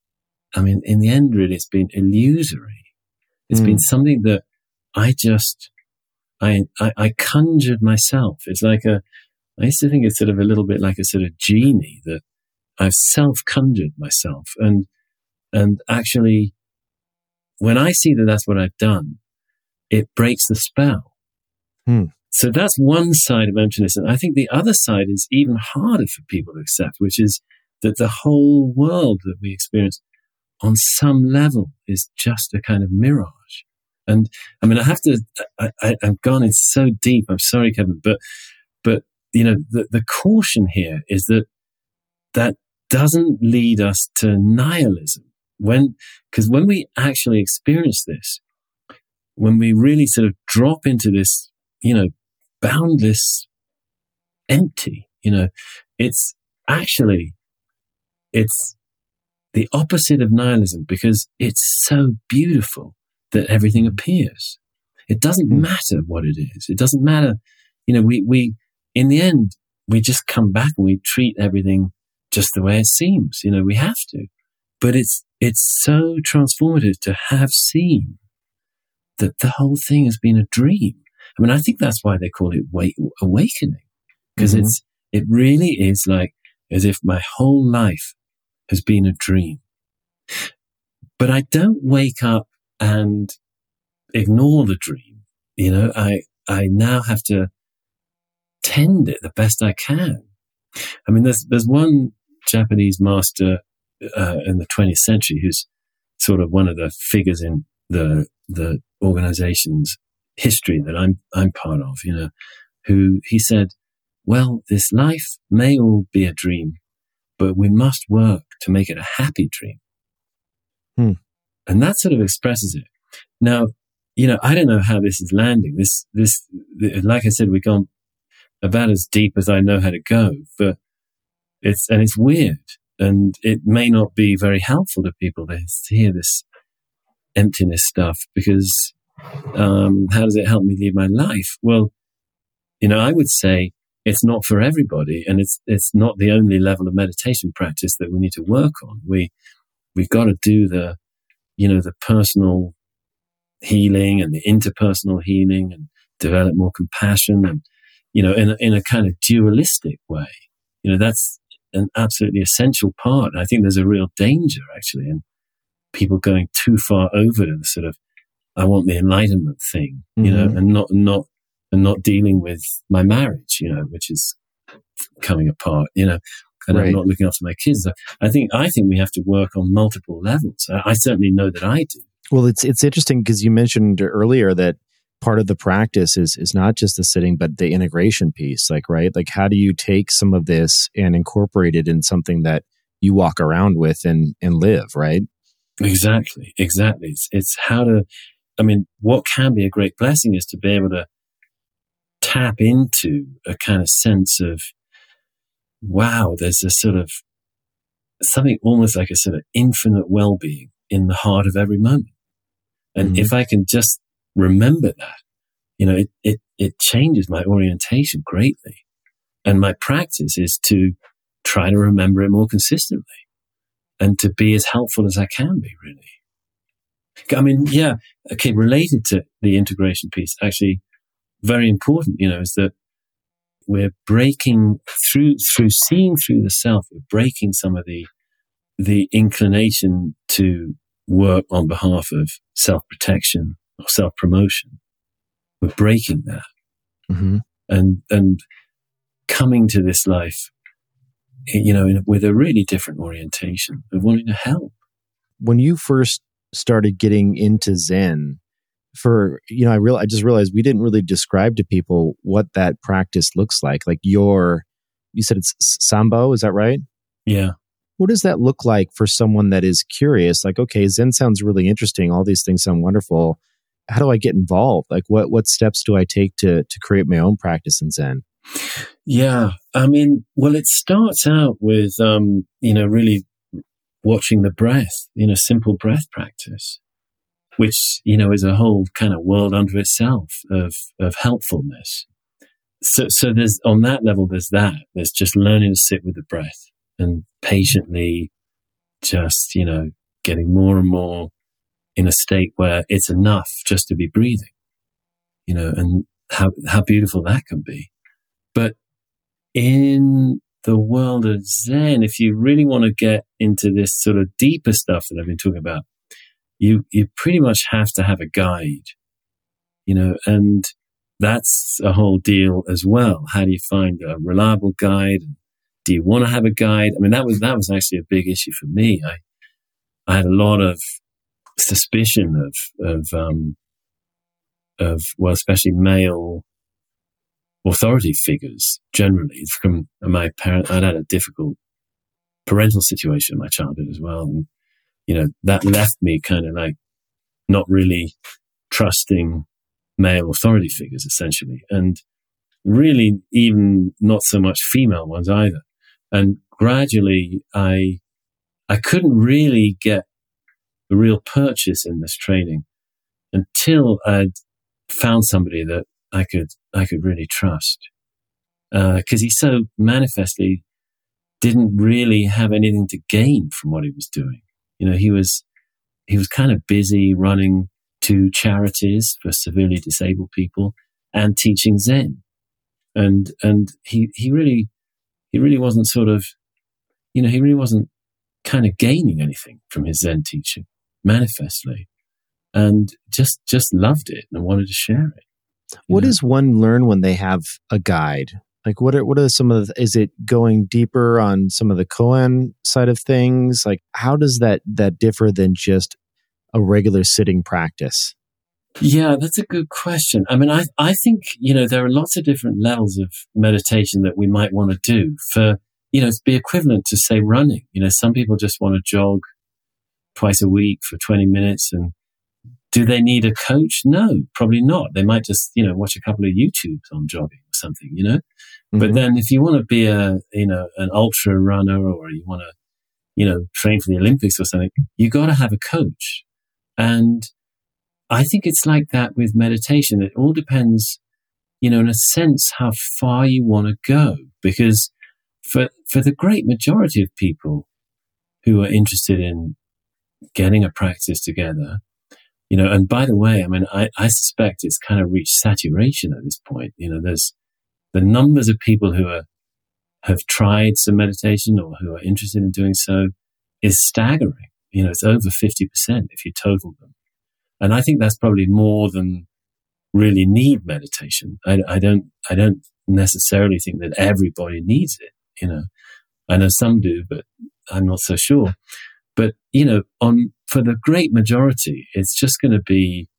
I mean, in the end, really, it's been illusory. It's mm. been something that I just, I, I, I conjured myself. It's like a, I used to think it's sort of a little bit like a sort of genie that I've self-conjured myself. And, and actually, when I see that that's what I've done, it breaks the spell.
Hmm.
So that's one side of emptiness. And I think the other side is even harder for people to accept, which is that the whole world that we experience on some level is just a kind of mirage. And I mean, I have to, I, I, I've gone in so deep. I'm sorry, Kevin, but, but, you know, the, the caution here is that that doesn't lead us to nihilism. When, because when we actually experience this, when we really sort of drop into this, you know, boundless empty, you know, it's actually, it's the opposite of nihilism because it's so beautiful that everything appears. It doesn't mm. matter what it is. It doesn't matter, you know, we, we, in the end, we just come back and we treat everything just the way it seems. You know, we have to. But it's, it's so transformative to have seen that the whole thing has been a dream. I mean, I think that's why they call it wake, awakening, because mm-hmm. it's, it really is like as if my whole life has been a dream. But I don't wake up and ignore the dream. You know, I, I now have to tend it the best I can. I mean, there's, there's one Japanese master, uh, in the twentieth century who's sort of one of the figures in the, the organization's history that I'm, I'm part of, you know, who he said, well, this life may all be a dream, but we must work to make it a happy dream.
Hmm.
And that sort of expresses it. Now, you know, I don't know how this is landing. This, this, like I said, we've gone about as deep as I know how to go, but it's, and it's weird and it may not be very helpful to people to hear this emptiness stuff because, um, how does it help me live my life? Well, you know, I would say it's not for everybody and it's, it's not the only level of meditation practice that we need to work on. We, we've got to do the, you know, the personal healing and the interpersonal healing and develop more compassion and, you know, in a, in a kind of dualistic way. You know, that's an absolutely essential part. And I think there's a real danger actually in people going too far over to the sort of, I want the enlightenment thing, you mm-hmm. know, and not, not, and not dealing with my marriage, you know, which is coming apart, you know, and right. I'm not looking after my kids. I think, I think we have to work on multiple levels. I, I certainly know that I do.
Well, it's, it's interesting because you mentioned earlier that part of the practice is, is not just the sitting, but the integration piece, like, right? Like, how do you take some of this and incorporate it in something that you walk around with and, and live, right?
Exactly. Exactly. It's, it's how to, I mean, what can be a great blessing is to be able to tap into a kind of sense of, wow, there's a sort of something almost like a sort of infinite well-being in the heart of every moment. And mm-hmm. if I can just remember that, you know, it, it, it changes my orientation greatly. And my practice is to try to remember it more consistently. and to be as helpful as I can be, really. I mean, yeah, okay, related to the integration piece, actually very important, you know, is that we're breaking through, through seeing through the self, we're breaking some of the, the inclination to work on behalf of self-protection or self-promotion. We're breaking that.
Mm-hmm.
And, and coming to this life, you know, in, with a really different orientation of wanting to help.
When you first started getting into Zen, for, you know, I real I just realized we didn't really describe to people what that practice looks like. Like your, you said it's Sambo, is that right?
Yeah.
What does that look like for someone that is curious? Like, okay, Zen sounds really interesting. All these things sound wonderful. How do I get involved? Like, what what steps do I take to to create my own practice in Zen?
Yeah, I mean, well, it starts out with, um, you know, really watching the breath, you know, simple breath practice, which, you know, is a whole kind of world unto itself of, of helpfulness. So, so there's, on that level, there's that. There's just learning to sit with the breath and patiently just, you know, getting more and more in a state where it's enough just to be breathing, you know, and how, how beautiful that can be. But in the world of Zen, if you really want to get into this sort of deeper stuff that I've been talking about, you you pretty much have to have a guide, you know, and that's a whole deal as well. How do you find a reliable guide? Do you want to have a guide? I mean, that was that was actually a big issue for me. I I had a lot of suspicion of of um, of well, especially male authority figures generally. From my parents, I'd had a difficult parental situation in my childhood as well, and you know that left me kind of like not really trusting male authority figures, essentially, and really even not so much female ones either. And gradually, I I couldn't really get a real purchase in this training until I'd found somebody that I could I could really trust, because uh, he so manifestly didn't really have anything to gain from what he was doing. You know, he was he was kind of busy running two charities for severely disabled people and teaching Zen, and and he he really he really wasn't sort of, you know, he really wasn't kind of gaining anything from his Zen teaching manifestly, and just just loved it and wanted to share it.
What
know?
does one learn when they have a guide? Like, what are what are some of the, is it going deeper on some of the koan side of things? Like, how does that that differ than just a regular sitting practice?
Yeah, that's a good question. I mean, I I think, you know, there are lots of different levels of meditation that we might want to do for, you know, to be equivalent to, say, running. You know, some people just want to jog twice a week for twenty minutes, and do they need a coach? No, probably not. They might just, you know, watch a couple of YouTubes on jogging or something, you know. Mm-hmm. But then if you want to be a, you know, an ultra runner, or you want to, you know, train for the Olympics or something, you got to have a coach. And I think it's like that with meditation. It all depends, you know, in a sense, how far you want to go. Because for for the great majority of people who are interested in getting a practice together, you know, and by the way, I mean, I, I suspect it's kind of reached saturation at this point. You know, there's the numbers of people who are have tried some meditation or who are interested in doing so is staggering. You know, it's over fifty percent if you total them. And I think that's probably more than really need meditation. I, I don't, I don't necessarily think that everybody needs it. You know, I know some do, but I'm not so sure. But, you know, on, for the great majority, it's just going to be,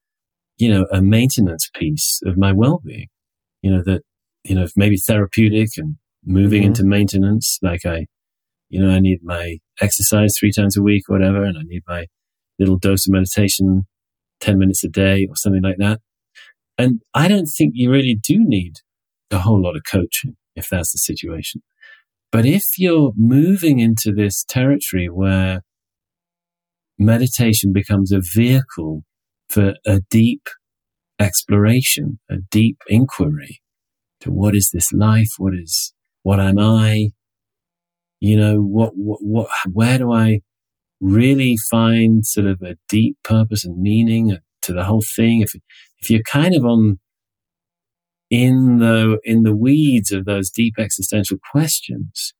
you know, a maintenance piece of my well-being, you know, that, you know, maybe therapeutic and moving mm-hmm. into maintenance. Like I, you know, I need my exercise three times a week or whatever, and I need my little dose of meditation ten minutes a day or something like that. And I don't think you really do need a whole lot of coaching if that's the situation. But if you're moving into this territory where meditation becomes a vehicle for a deep exploration, a deep inquiry to what is this life? What is, what am I? you know, what, what, what, where do I really find sort of a deep purpose and meaning to the whole thing? If, if you're kind of on, in the, in the weeds of those deep existential questions,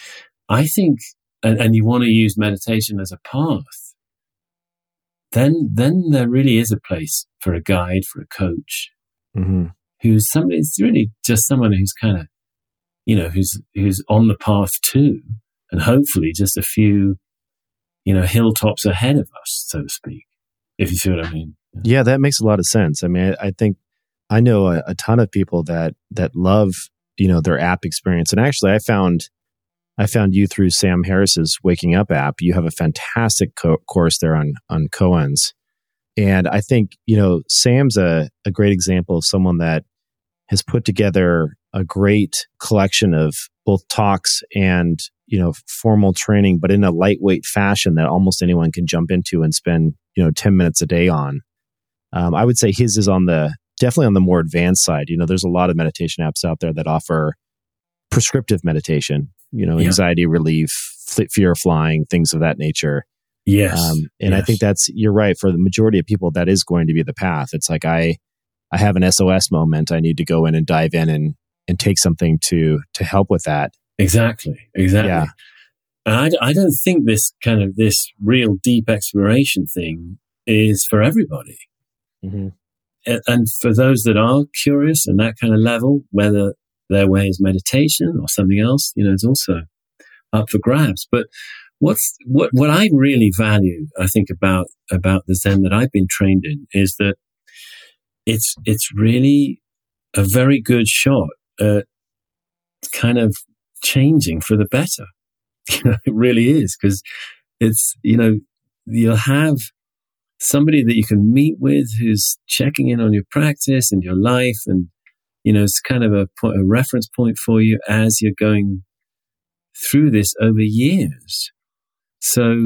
I think, and, and you want to use meditation as a path, then, then there really is a place for a guide, for a coach,
mm-hmm.
who's somebody, it's really just someone who's kind of, you know, who's, who's on the path too, and hopefully just a few, you know, hilltops ahead of us, so to speak, if you see what I mean.
Yeah, that makes a lot of sense. I mean, I, I think I know a, a ton of people that, that love, you know, their app experience. And actually I found, I found you through Sam Harris's Waking Up app. You have a fantastic co- course there on, on koans. And I think, you know, Sam's a, a great example of someone that has put together a great collection of both talks and, you know, formal training, but in a lightweight fashion that almost anyone can jump into and spend, you know, ten minutes a day on. Um, I would say his is on the, definitely on the more advanced side. You know, there's a lot of meditation apps out there that offer prescriptive meditation, you know,
yeah.
anxiety relief, fear of flying, things of that nature.
Yes.
Um, and
yes.
I think that's, you're right. For the majority of people, that is going to be the path. It's like, I, I have an S O S moment. I need to go in and dive in and, and take something to, to help with that.
Exactly. Exactly. Yeah. I, I don't think this kind of, this real deep exploration thing is for everybody.
Mm-hmm.
And, and for those that are curious and that kind of level, whether their way is meditation or something else, you know, it's also up for grabs. But what's, what, what I really value, I think, about, about the Zen that I've been trained in is that it's, it's really a very good shot at kind of changing for the better. You know, it really is, because it's, you know, you'll have somebody that you can meet with who's checking in on your practice and your life, and, you know, it's kind of a, point, a reference point for you as you're going through this over years. So,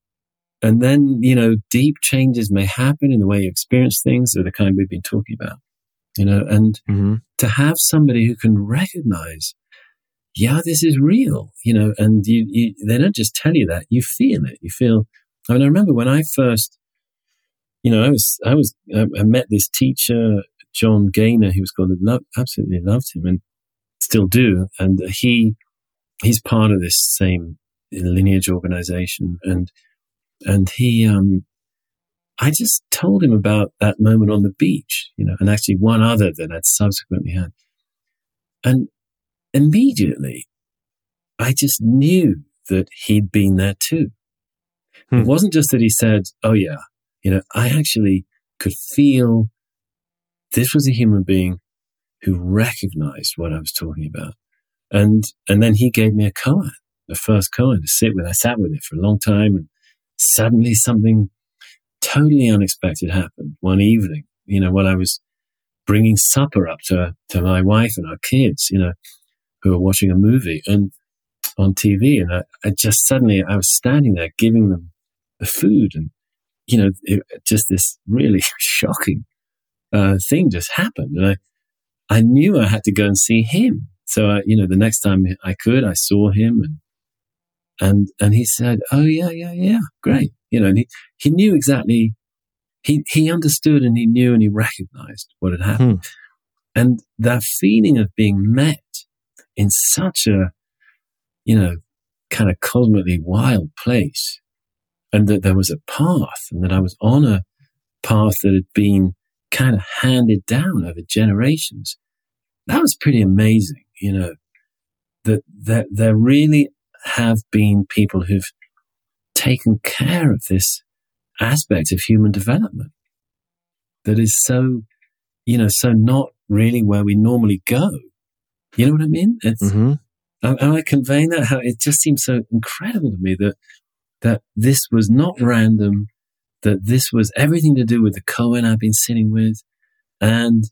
and then, you know, deep changes may happen in the way you experience things, or the kind we've been talking about, you know, and
mm-hmm.
to have somebody who can recognize, yeah, this is real, you know, and you, you, they don't just tell you that, you feel it. You feel, I mean, I remember when I first, you know, I was, I was, I, I met this teacher, John Gaynor, he was called, I loved, absolutely loved him and still do. And he, he's part of this same lineage organization. And, and he, um, I just told him about that moment on the beach, you know, and actually one other that I'd subsequently had. And immediately, I just knew that he'd been there too. Hmm. It wasn't just that he said, oh yeah, you know, I actually could feel this was a human being who recognized what I was talking about. And, and then he gave me a koan, the first koan to sit with. I sat with it for a long time, and suddenly something totally unexpected happened one evening, you know, when I was bringing supper up to, to my wife and our kids, you know, who were watching a movie and on T V. And I, I just suddenly, I was standing there giving them the food, and, you know, it, just this really shocking uh, thing just happened. And I, I knew I had to go and see him. So, I, you know, the next time I could, I saw him, and, and, and he said, oh yeah, yeah, yeah, great. You know, and he, he knew exactly, he, he understood, and he knew, and he recognized what had happened. Hmm. And that feeling of being met in such a, you know, kind of cosmically wild place, and that there was a path, and that I was on a path that had been kind of handed down over generations. That was pretty amazing, you know, that, that there really have been people who've taken care of this aspect of human development that is so, you know, so not really where we normally go. You know what I mean? It's, mm-hmm. am, am I conveying that? How it just seems so incredible to me that, that this was not random, that this was everything to do with the koan I've been sitting with. And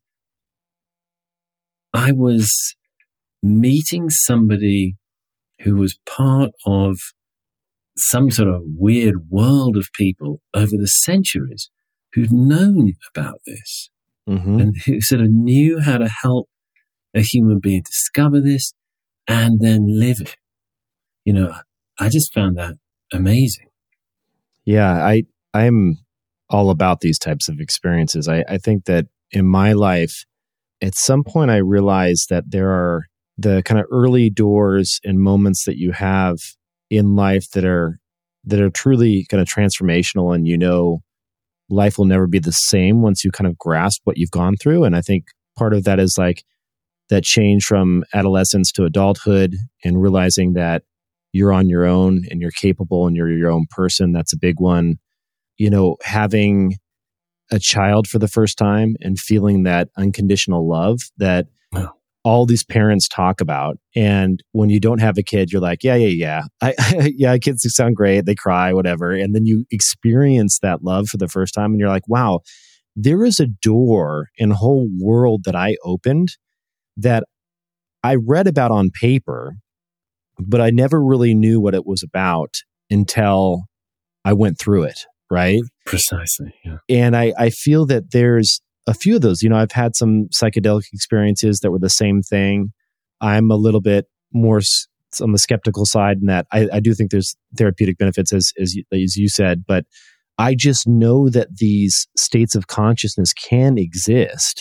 I was meeting somebody who was part of some sort of weird world of people over the centuries who'd known about this, mm-hmm. and who sort of knew how to help a human being discover this and then live it. You know, I just found that amazing.
Yeah, I I'm all about these types of experiences. I, I think that in my life, at some point, I realized that there are the kind of early doors and moments that you have in life that are that are truly kind of transformational, and you know, life will never be the same once you kind of grasp what you've gone through. And I think part of that is like that change from adolescence to adulthood, and realizing that you're on your own and you're capable and you're your own person. That's a big one. You know, having a child for the first time and feeling that unconditional love that
Wow.
all these parents talk about. And when you don't have a kid, you're like, yeah, yeah, yeah. I, I, yeah, kids sound great. They cry, whatever. And then you experience that love for the first time and you're like, wow, there is a door in a whole world that I opened that I read about on paper, but I never really knew what it was about until I went through it. Right?
Precisely. Yeah.
And I, I feel that there's a few of those. You know, I've had some psychedelic experiences that were the same thing. I'm a little bit more s- on the skeptical side in that I, I do think there's therapeutic benefits, as, as, you, as you said, but I just know that these states of consciousness can exist.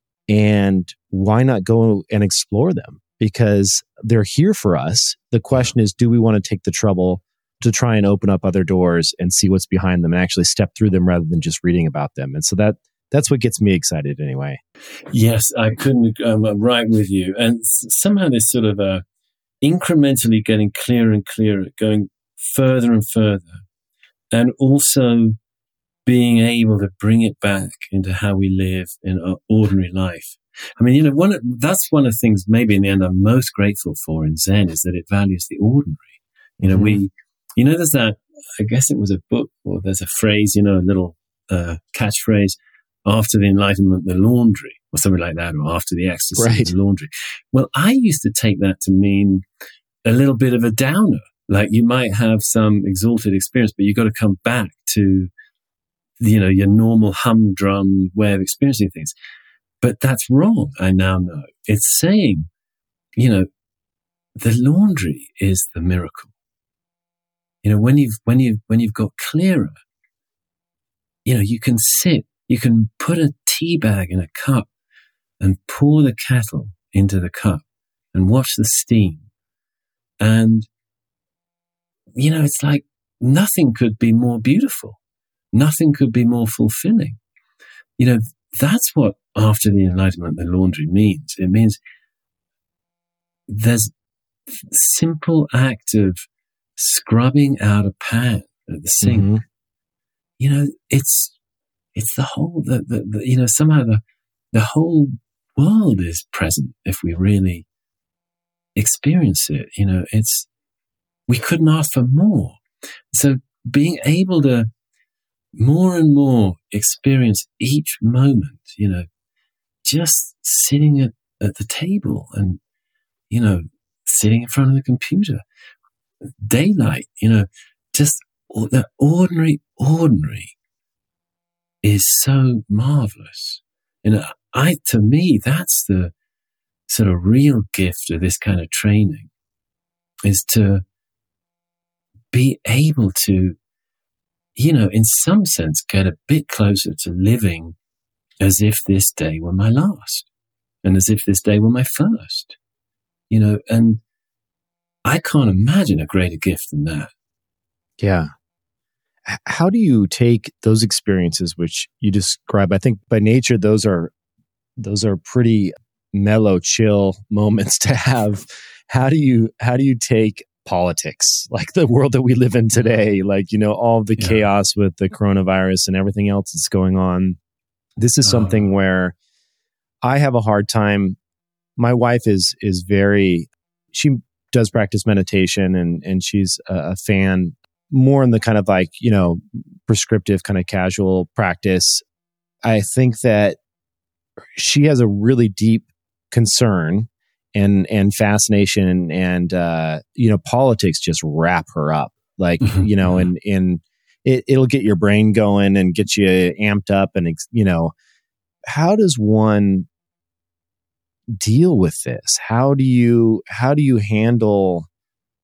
And why not go and explore them? Because they're here for us. The question is, do we want to take the trouble to try and open up other doors and see what's behind them and actually step through them rather than just reading about them? And so that that's what gets me excited anyway.
Yes, I couldn't, um, I'm right with you. And s- somehow this sort of uh, incrementally getting clearer and clearer, going further and further, and also being able to bring it back into how we live in our ordinary life. I mean, you know, one of, that's one of the things maybe in the end I'm most grateful for in Zen is that it values the ordinary. You know, mm-hmm. we, you know, there's that, I guess it was a book or there's a phrase, you know, a little uh, catchphrase, after the enlightenment, the laundry, or something like that, or after the ecstasy, right. the laundry. Well, I used to take that to mean a little bit of a downer. Like you might have some exalted experience, but you've got to come back to, you know, your normal humdrum way of experiencing things. But that's wrong, I now know. It's saying, you know, the laundry is the miracle. You know, when you've, when you've, when you've got clearer, you know, you can sit, you can put a tea bag in a cup and pour the kettle into the cup and watch the steam. And, you know, it's like nothing could be more beautiful. Nothing could be more fulfilling. You know, that's what after the enlightenment, the laundry means. It means there's a simple act of scrubbing out a pan at the sink. Mm-hmm. You know, it's, it's the whole, the, the, the, you know, somehow the, the whole world is present if we really experience it. You know, it's, we couldn't ask for more. So being able to more and more experience each moment, you know, just sitting at, at the table and, you know, sitting in front of the computer, daylight, you know, just the ordinary, ordinary is so marvelous. You know, I, to me, that's the sort of real gift of this kind of training, is to be able to, you know, in some sense, get a bit closer to living as if this day were my last and as if this day were my first, you know, and I can't imagine a greater gift than that.
Yeah. How do you take those experiences which you describe? I think by nature, those are, those are pretty mellow, chill moments to have. How do you, how do you take politics, like the world that we live in today, like, you know, all the yeah. chaos with the coronavirus and everything else that's going on? This is something uh, where I have a hard time. My wife is, is very, she does practice meditation and, and she's a, a fan more in the kind of like, you know, prescriptive kind of casual practice. I think that she has a really deep concern and, and fascination and, uh, you know, politics just wrap her up, like, you know, and, and it, it'll get your brain going and get you amped up. And, you know, how does one deal with this? How do you, how do you handle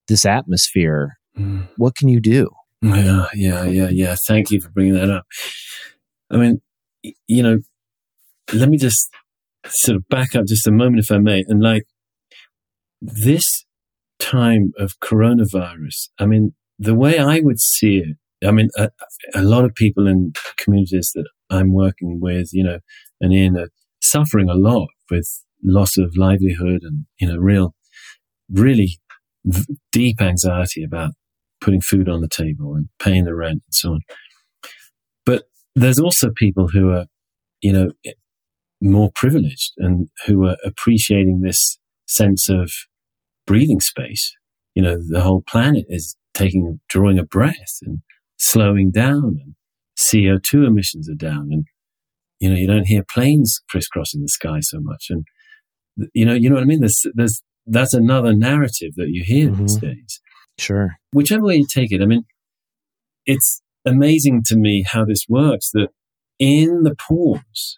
this atmosphere.
Mm.
What can you do?
Yeah, yeah, yeah, yeah. Thank you for bringing that up. I mean, you know, let me just sort of back up just a moment, if I may. And like this time of coronavirus, I mean, the way I would see it, I mean, a, a lot of people in communities that I'm working with, you know, and in are suffering a lot with loss of livelihood and, you know, real, really v- deep anxiety about putting food on the table and paying the rent and so on. But there's also people who are, you know, more privileged and who are appreciating this sense of breathing space. You know, the whole planet is taking, drawing a breath and slowing down, and C O two emissions are down, and, you know, you don't hear planes crisscrossing the sky so much. And, you know, you know what I mean? There's, there's, that's another narrative that you hear mm-hmm. these days.
Sure.
Whichever way you take it. I mean, it's amazing to me how this works, that in the pause,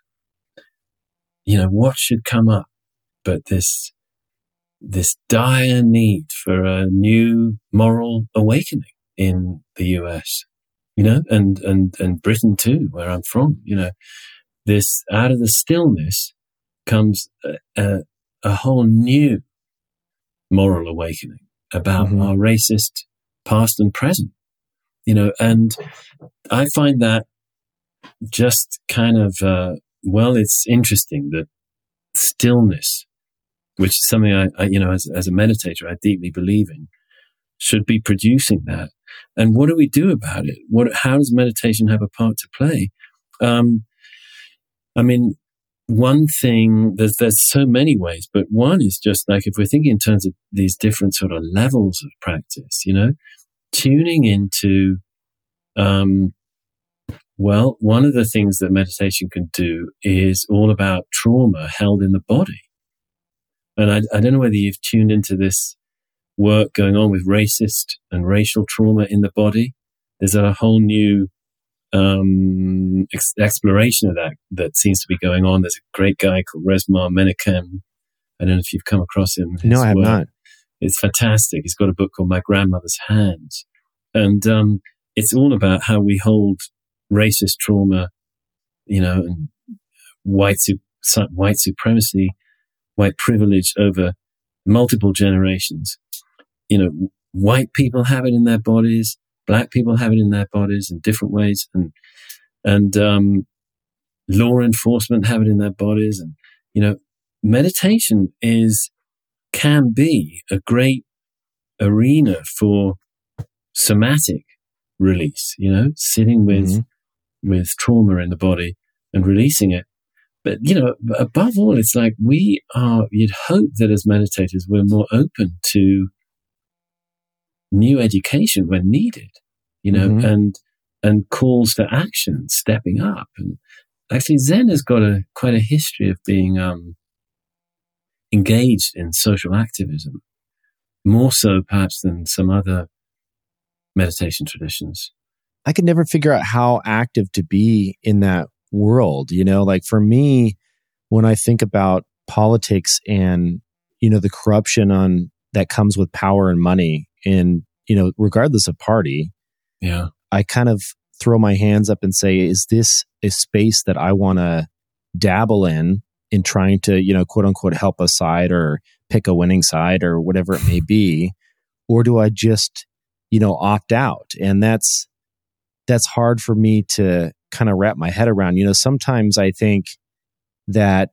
you know, what should come up but this, this dire need for a new moral awakening in the U S, you know, and, and, and Britain too, where I'm from. You know, this, out of the stillness comes a, a, a whole new moral awakening about mm-hmm. our racist past and present, you know, and I find that just kind of, uh, well, it's interesting that stillness, which is something I, I you know, as, as a meditator, I deeply believe in, should be producing that. And what do we do about it? What, how does meditation have a part to play? Um, I mean, one thing, there's, there's so many ways, but one is just like, if we're thinking in terms of these different sort of levels of practice, you know, tuning into, um, well, one of the things that meditation can do is all about trauma held in the body. And I, I don't know whether you've tuned into this work going on with racist and racial trauma in the body. There's a whole new um, ex- exploration of that that seems to be going on. There's a great guy called Resmaa Menakem. I don't know if you've come across him.
No, I have work. not.
It's fantastic. He's got a book called My Grandmother's Hands. And um, it's all about how we hold racist trauma, you know, and white, su- white supremacy, white privilege over multiple generations. You know, white people have it in their bodies, black people have it in their bodies in different ways, and and um, law enforcement have it in their bodies. And, you know, meditation is can be a great arena for somatic release, you know, sitting with mm-hmm. with trauma in the body and releasing it. But, you know, above all, it's like we are, you'd hope that as meditators, we're more open to new education when needed, you know, mm-hmm. and, and calls to action, stepping up. And actually Zen has got a, quite a history of being, um, engaged in social activism, more so perhaps than some other meditation traditions.
I could never figure out how active to be in that world, you know, like for me, when I think about politics and, you know, the corruption on that comes with power and money, and, you know, regardless of party,
yeah,
I kind of throw my hands up and say, is this a space that I want to dabble in, in trying to, you know, quote unquote, help a side or pick a winning side or whatever it may be? Or do I just, you know, opt out? And that's, that's hard for me to kind of wrap my head around. You know, sometimes I think that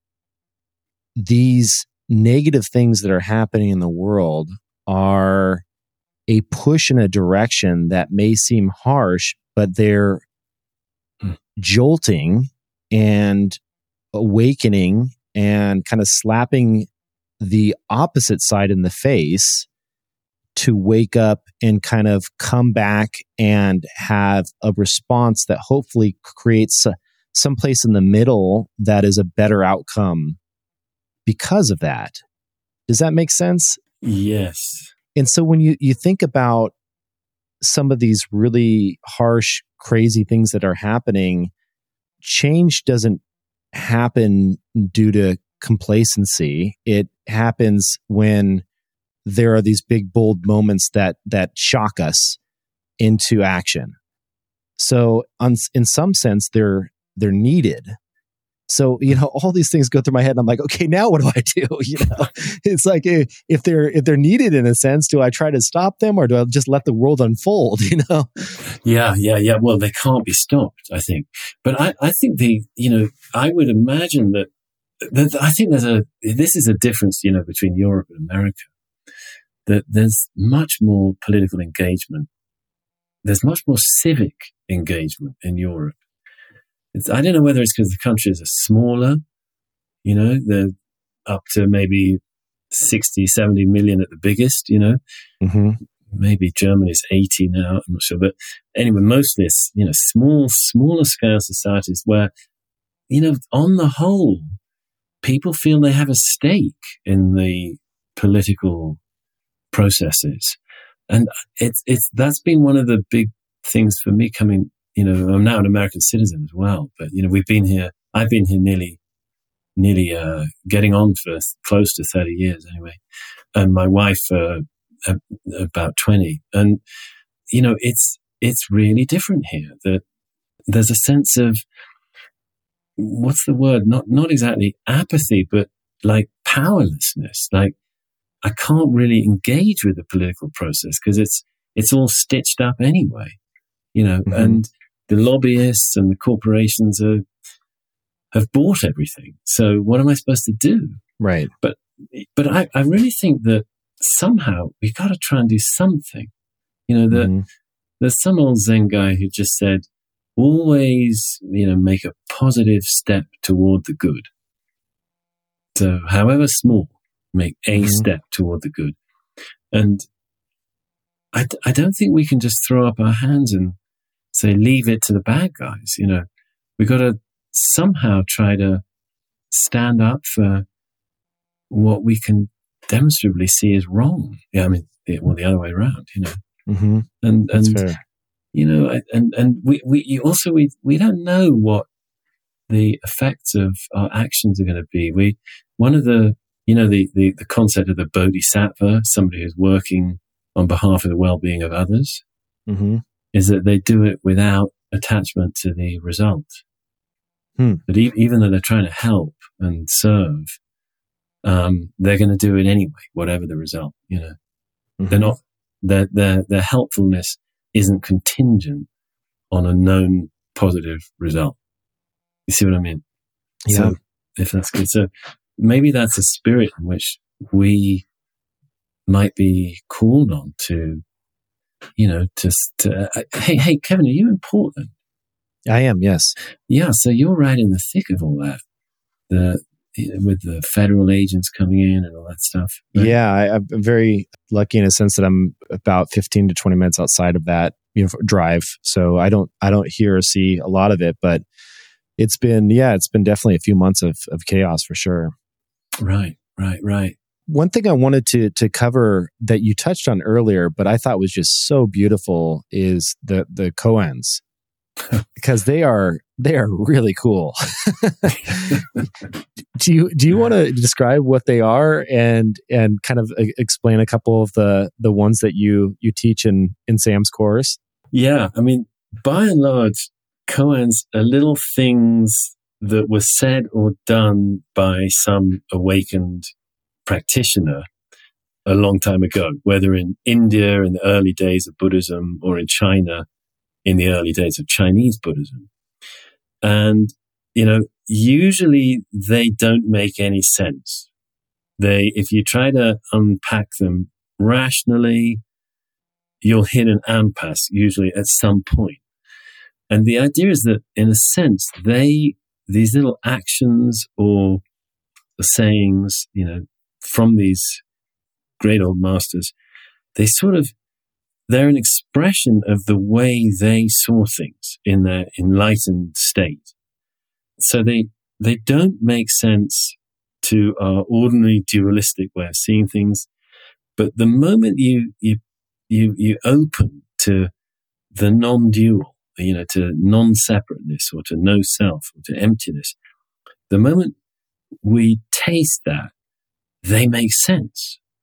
these negative things that are happening in the world are a push in a direction that may seem harsh, but they're hmm. jolting and awakening and kind of slapping the opposite side in the face to wake up and kind of come back and have a response that hopefully creates some place in the middle that is a better outcome because of that. Does that make sense?
Yes.
And so when you, you think about some of these really harsh, crazy things that are happening, change doesn't happen due to complacency. It happens when there are these big, bold moments that that shock us into action. So, on, in some sense, they're they're needed. So, you know, all these things go through my head, and I'm like, okay, now what do I do? You know, it's like if they're if they're needed in a sense, do I try to stop them, or do I just let the world unfold? You know?
Yeah, yeah, yeah. Well, they can't be stopped, I think. But I, I think the, you know, I would imagine that, that I think there's a this is a difference, you know, between Europe and America. That there's much more political engagement. There's much more civic engagement in Europe. It's, I don't know whether it's because the countries are smaller, you know, they're up to maybe sixty, seventy million at the biggest, you know.
Mm-hmm.
Maybe Germany's eighty now, I'm not sure. But anyway, mostly it's, you know, small, smaller scale societies where, you know, on the whole, people feel they have a stake in the political processes. And it's, it's, that's been one of the big things for me coming, you know, I'm now an American citizen as well, but, you know, we've been here, I've been here nearly, nearly, uh, getting on for close to thirty years anyway. And my wife, uh, about twenty. And, you know, it's, it's really different here. That there's a sense of, what's the word? Not, not exactly apathy, but like powerlessness. Like, I can't really engage with the political process because it's, it's all stitched up anyway, you know, mm-hmm. and the lobbyists and the corporations are, have bought everything. So what am I supposed to do?
Right.
But, but I, I really think that somehow we got to try and do something, you know, that mm-hmm. there's some old Zen guy who just said, always, you know, make a positive step toward the good. So however small, make a mm-hmm. step toward the good. And I, I don't think we can just throw up our hands and say, leave it to the bad guys. You know, we got to somehow try to stand up for what we can demonstrably see as wrong. Yeah, I mean, yeah, well, the other way around, you know.
Mm-hmm.
And,
That's
and
fair.
You know, and, and we, we you also, we, we don't know what the effects of our actions are going to be. We, one of the, you know, the, the, the concept of the bodhisattva, somebody who's working on behalf of the well-being of others,
mm-hmm.
is that they do it without attachment to the result.
Hmm.
But e- even though they're trying to help and serve, um, they're going to do it anyway, whatever the result, you know. Mm-hmm. They're not, their, their, their helpfulness isn't contingent on a known positive result. You see what I mean?
Yeah.
So, if that's good. So maybe that's a spirit in which we might be called on to, you know, to, to uh, hey, hey, Kevin, are you in Portland?
I am, yes.
Yeah. So you're right in the thick of all that. The, with the federal agents coming in and all that stuff. Right?
Yeah, I, I'm very lucky in a sense that I'm about fifteen to twenty minutes outside of that, you know, drive. So I don't, I don't hear or see a lot of it, but it's been, yeah, it's been definitely a few months of, of chaos for sure.
Right, right, right.
One thing I wanted to to cover that you touched on earlier, but I thought was just so beautiful, is the the koans. Because they are they are really cool. do you do you want to describe what they are and and kind of explain a couple of the the ones that you you teach in in Sam's course?
Yeah, I mean, by and large, koans are little things that were said or done by some awakened practitioner a long time ago, whether in India in the early days of Buddhism or in China in the early days of Chinese Buddhism. And, you know, usually they don't make any sense. They, if you try to unpack them rationally, you'll hit an impasse usually at some point. And the idea is that in a sense, they, these little actions or sayings, you know, from these great old masters, they sort of, they're an expression of the way they saw things in their enlightened state. So they, they don't make sense to our ordinary dualistic way of seeing things. But the moment you, you, you, you open to the non-dual, you know, to non-separateness or to no self or to emptiness, the moment we taste that, they make sense.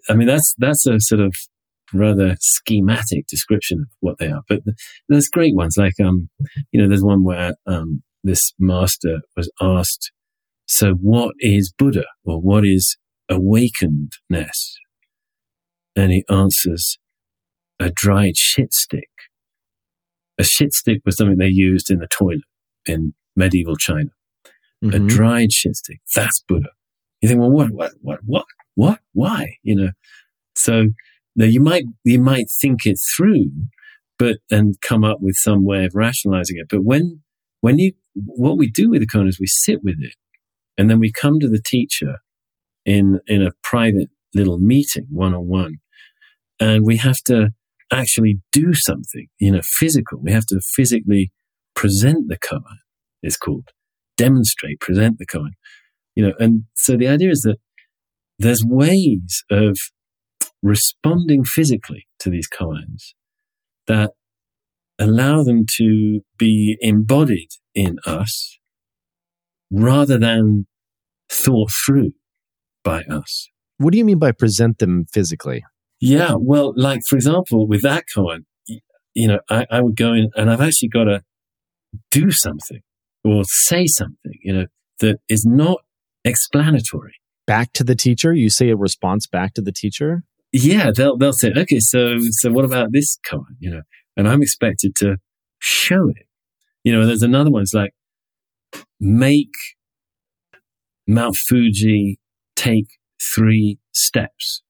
I mean, that's that's a sort of rather schematic description of what they are. But there's great ones, like um, you know, there's one where um, this master was asked, "So, what is Buddha, or what is awakenedness?" And he answers, "A dried shit stick." A shit stick was something they used in the toilet in medieval China. Mm-hmm. A dried shit stick. That's Buddha. You think, well, what, what, what, what, what, why? You know, so now you might you might think it through, but and come up with some way of rationalizing it. But when when you what we do with the koan is we sit with it, and then we come to the teacher in in a private little meeting, one on one, and we have to actually do something, you know, physical. We have to physically present the koan, it's called. Demonstrate, present the koan. You know, and so the idea is that there's ways of responding physically to these koans that allow them to be embodied in us rather than thought through by us.
What do you mean by present them physically?
Yeah, well, like, for example, with that koan, you know, I, I would go in and I've actually got to do something or say something, you know, that is not explanatory.
Back to the teacher? You say a response back to the teacher?
Yeah, they'll they'll say, okay, so so what about this koan, you know? And I'm expected to show it. You know, there's another one, it's like, make Mount Fuji take three steps.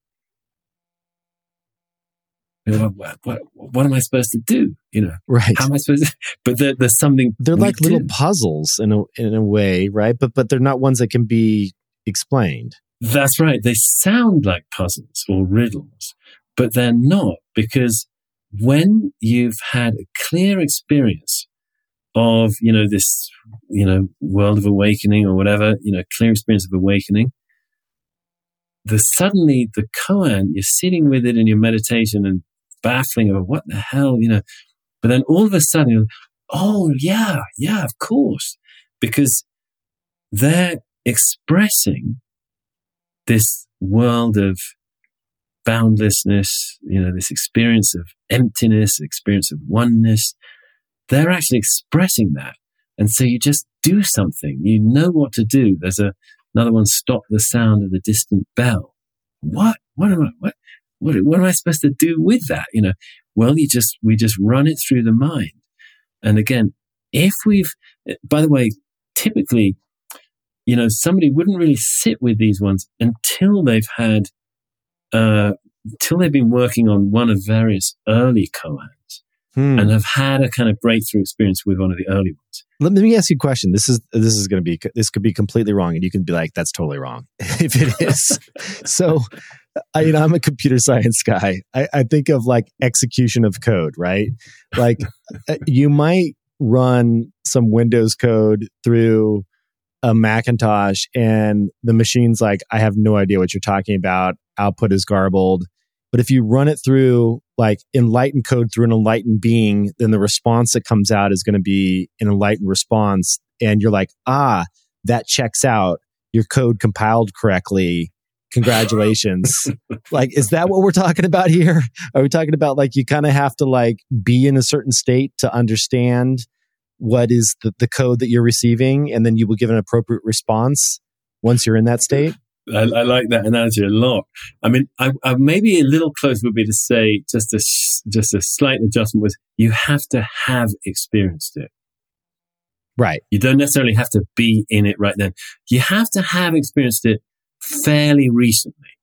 You know, what, what, what am I supposed to do? You know,
right?
How am I supposed to? But there, there's something.
They're like do. little puzzles in a in a way, right? But but they're not ones that can be explained.
That's right. They sound like puzzles or riddles, but they're not, because when you've had a clear experience of, you know, this, you know, world of awakening or whatever, you know, clear experience of awakening, the suddenly the koan, you're sitting with it in your meditation and baffling over what the hell, you know, but then all of a sudden, you're, oh yeah, yeah, of course, because they're expressing this world of boundlessness, you know, this experience of emptiness, experience of oneness. They're actually expressing that. And so you just do something. You know what to do. There's a, another one, stop the sound of the distant bell. What? What am I, what, what, what am I supposed to do with that? You know, well, you just, we just run it through the mind. And again, if we've, by the way, typically, you know, somebody wouldn't really sit with these ones until they've had, uh, until they've been working on one of various early koans hmm. and have had a kind of breakthrough experience with one of the early ones.
Let me ask you a question. This is this is going to be this could be completely wrong, and you can be like, "That's totally wrong," if it is. So, I, you know, I'm a computer science guy. I, I think of like execution of code, right? Like, you might run some Windows code through a Macintosh, and the machine's like, "I have no idea what you're talking about. Output is garbled." But if you run it through like enlightened code through an enlightened being, then the response that comes out is going to be an enlightened response. And you're like, ah, that checks out. Your code compiled correctly. Congratulations. Like, is that what we're talking about here? Are we talking about like you kind of have to like be in a certain state to understand what is the, the code that you're receiving, and then you will give an appropriate response once you're in that state?
I, I like that analogy a lot. I mean, I, I maybe a little close would be to say just a just a slight adjustment was you have to have experienced it.
Right.
You don't necessarily have to be in it right then. You have to have experienced it fairly recently.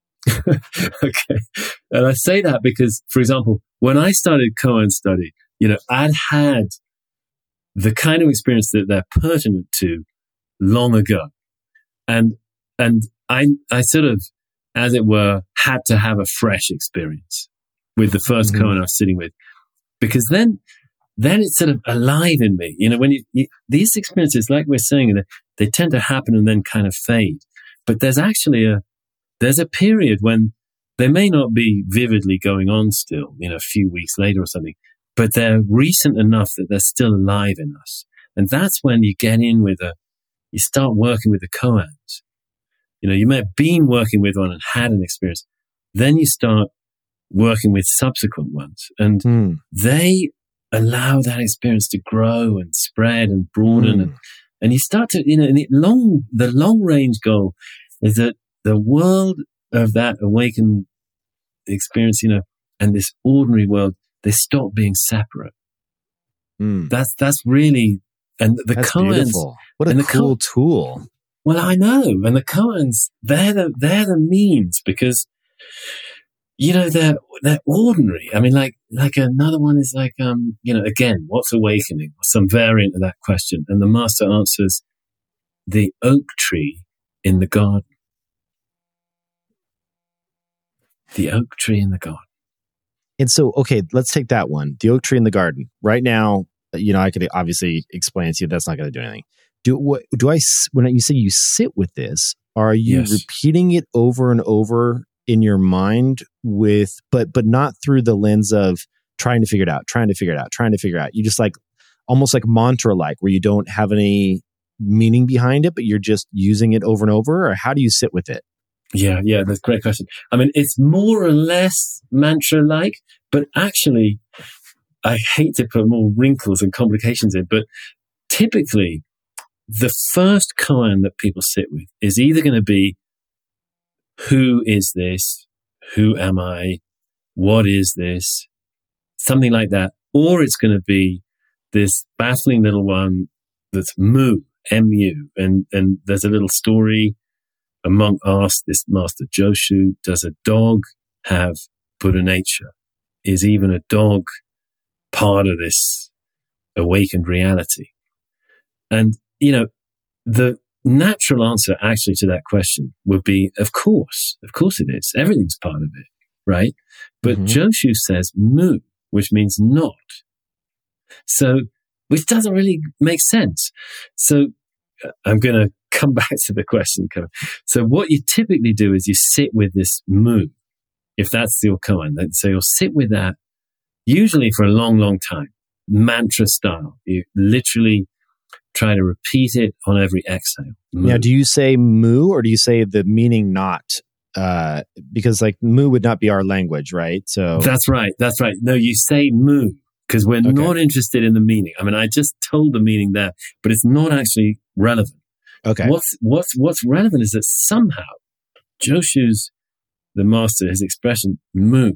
Okay. And I say that because, for example, when I started koan study, you know, I'd had the kind of experience that they're pertinent to long ago. And And I, I sort of, as it were, had to have a fresh experience with the first mm-hmm. koan I was sitting with, because then, then it's sort of alive in me. You know, when you, you these experiences, like we're saying, they, they tend to happen and then kind of fade. But there's actually a, there's a period when they may not be vividly going on still, you know, a few weeks later or something, but they're recent enough that they're still alive in us. And that's when you get in with a, you start working with the koans. You know, you may have been working with one and had an experience, then you start working with subsequent ones, and
Mm.
they allow that experience to grow and spread and broaden,
Mm.
and, and you start to, you know, and the long, the long range goal is that the world of that awakened experience, you know, and this ordinary world, they stop being separate.
Mm.
That's, that's really, and the
That's
koans,
beautiful. What a
and the
cool
ko-
tool.
well, I know, and the koans, they're the, they're the means, because, you know, they're, they're ordinary. I mean, like, like another one is like, um, you know, again, what's awakening? Some variant of that question. And the master answers, the oak tree in the garden. The oak tree in the garden.
And so, okay, let's take that one. The oak tree in the garden. Right now, you know, I could obviously explain to you that's not going to do anything. Do what? Do I? s- When you say you sit with this, are you
Yes.
repeating it over and over in your mind with, but but not through the lens of trying to figure it out, trying to figure it out, trying to figure it out. You just like almost like mantra like, where you don't have any meaning behind it, but you're just using it over and over. Or how do you sit with it?
Yeah, yeah, that's a great question. I mean, it's more or less mantra-like, but actually, I hate to put more wrinkles and complications in, but typically, the first koan that people sit with is either going to be, who is this? Who am I? What is this? Something like that. Or it's going to be this baffling little one that's Mu, M U. And, and there's a little story. A monk asked this master Joshu, does a dog have Buddha nature? Is even a dog part of this awakened reality? And, you know, the natural answer actually to that question would be, of course, of course it is. Everything's part of it, right? But
Mhm.
Joshu says mu, which means not. So, which doesn't really make sense. So, uh, I'm going to come back to the question, Kevin. So what you typically do is you sit with this mu, if that's your koan. So you'll sit with that usually for a long, long time, mantra style. You literally try to repeat it on every exhale. Mu.
Now, do you say mu or do you say the meaning not? Uh, because like mu would not be our language, right? So
That's right. That's right. No, you say mu because we're
Okay.
not interested in the meaning. I mean, I just told the meaning there, but it's not actually relevant.
okay,
What's what's what's relevant is that somehow Joshu's, the master, his expression mu,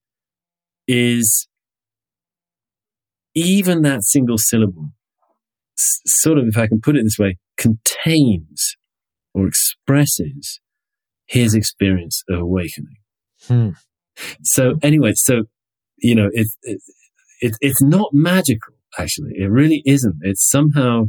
is even that single syllable, s- sort of, if I can put it this way, contains or expresses his experience of awakening.
Hmm.
So anyway, so you know, it's it, it, it's not magical. Actually, it really isn't. It's somehow,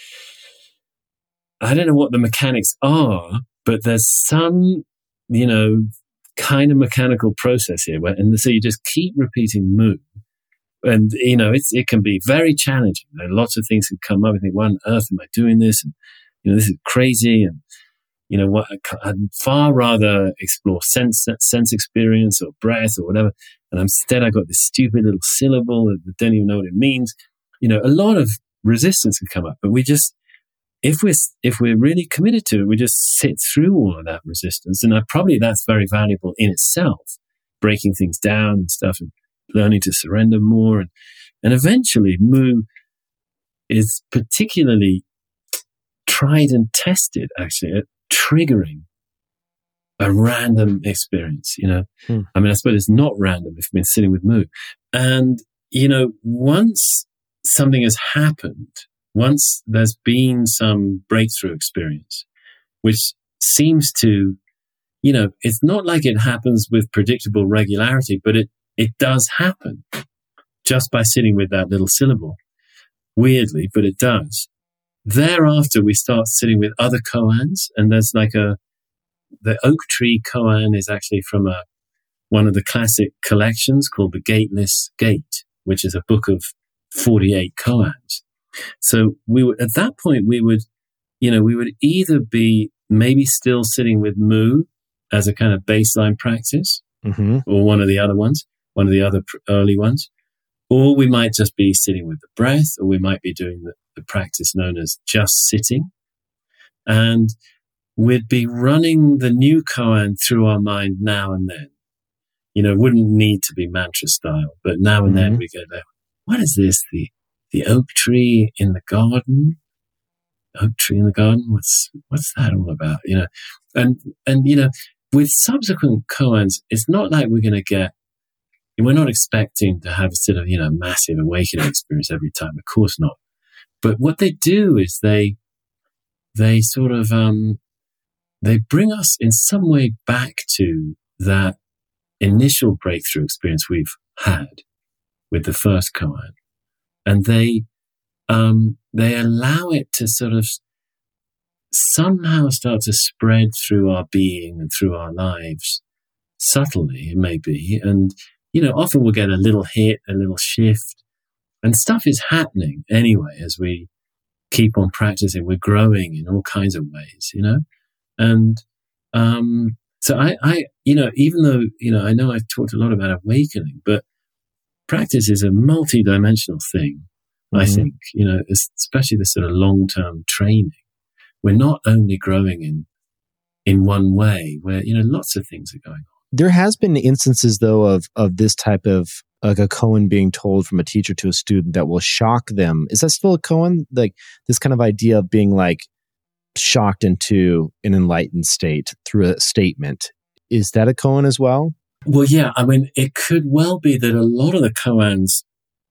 I don't know what the mechanics are, but there's some, you know, kind of mechanical process here where, and so you just keep repeating mu. And, you know, it's, it can be very challenging. There are lots of things can come up and think, why on earth am I doing this? And, you know, this is crazy. And, you know, what, I'd far rather explore sense, sense experience or breath or whatever. And instead I got this stupid little syllable that I don't even know what it means. You know, a lot of resistance can come up, but we just, if we're, if we're really committed to it, we just sit through all of that resistance. And I, probably that's very valuable in itself, breaking things down and stuff and learning to surrender more. And, and eventually mu is particularly tried and tested actually at triggering a random experience, you know.
Hmm.
I mean, I suppose it's not random if you've been sitting with mu. And, you know, once something has happened, once there's been some breakthrough experience, which seems to, you know, it's not like it happens with predictable regularity, but it, it does happen just by sitting with that little syllable. Weirdly, but it does. Thereafter, we start sitting with other koans, and there's like a, the oak tree koan is actually from a, one of the classic collections called the Gateless Gate, which is a book of forty-eight koans. So we would, at that point, we would, you know, we would either be maybe still sitting with mu as a kind of baseline practice,
mm-hmm.
or one of the other ones, one of the other pr- early ones, or we might just be sitting with the breath, or we might be doing the, the practice known as just sitting. And we'd be running the new koan through our mind now and then. You know, it wouldn't need to be mantra style, but now and
Mm-hmm.
then we go there. What is this? The the oak tree in the garden? Oak tree in the garden? What's what's that all about? You know, and and you know, with subsequent koans, it's not like we're going to get. We're not expecting to have a sort of you know massive awakening experience every time. Of course not. But what they do is they they sort of um, they bring us in some way back to that initial breakthrough experience we've had with the first koan, and they um, they allow it to sort of somehow start to spread through our being and through our lives, subtly, it may be. And, you know, often we'll get a little hit, a little shift, and stuff is happening anyway as we keep on practicing. We're growing in all kinds of ways, you know? And um, so I, I, you know, even though, you know, I know I've talked a lot about awakening, but practice is a multi-dimensional thing, mm-hmm. I think, you know, especially the sort of long-term training. We're not only growing in in one way, where, you know, lots of things are going on.
There has been instances, though, of of this type of, like a koan being told from a teacher to a student that will shock them. Is that still a koan? Like this kind of idea of being like shocked into an enlightened state through a statement. Is that a koan as well?
Well, yeah. I mean, it could well be that a lot of the koans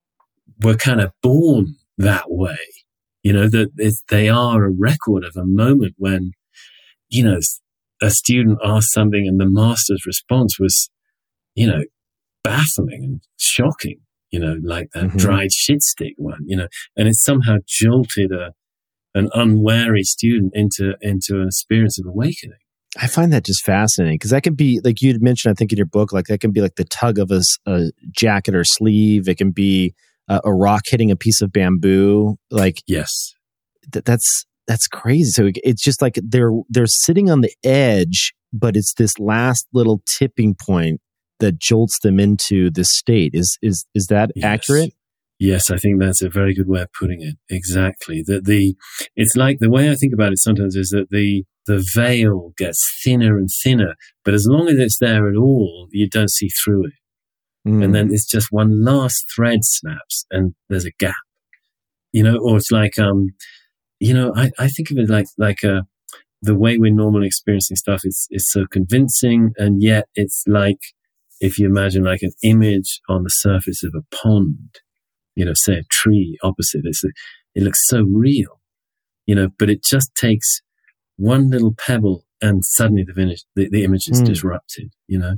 were kind of born that way. You know, that they are a record of a moment when, you know, a student asked something and the master's response was, you know, baffling and shocking, you know, like that mm-hmm. dried shit stick one, you know, and it somehow jolted a, an unwary student into, into an experience of awakening.
I find that just fascinating because that can be, like you'd mentioned, I think in your book, like that can be like the tug of a, a jacket or sleeve. It can be a, a rock hitting a piece of bamboo. Like,
yes,
th- that's, that's crazy. So it's just like they're, they're sitting on the edge, but it's this last little tipping point that jolts them into this state. Is, is, is that
yes.
accurate?
Yes, I think that's a very good way of putting it. Exactly. That the, it's like the way I think about it sometimes is that the, the veil gets thinner and thinner, but as long as it's there at all, you don't see through it. Mm. And then it's just one last thread snaps and there's a gap, you know, or it's like, um, you know, I, I think of it like, like, uh, the way we're normally experiencing stuff is, is so convincing. And yet it's like, if you imagine like an image on the surface of a pond, you know, say a tree opposite, it's a, it looks so real, you know, but it just takes one little pebble and suddenly the image, the, the image is mm. disrupted, you know.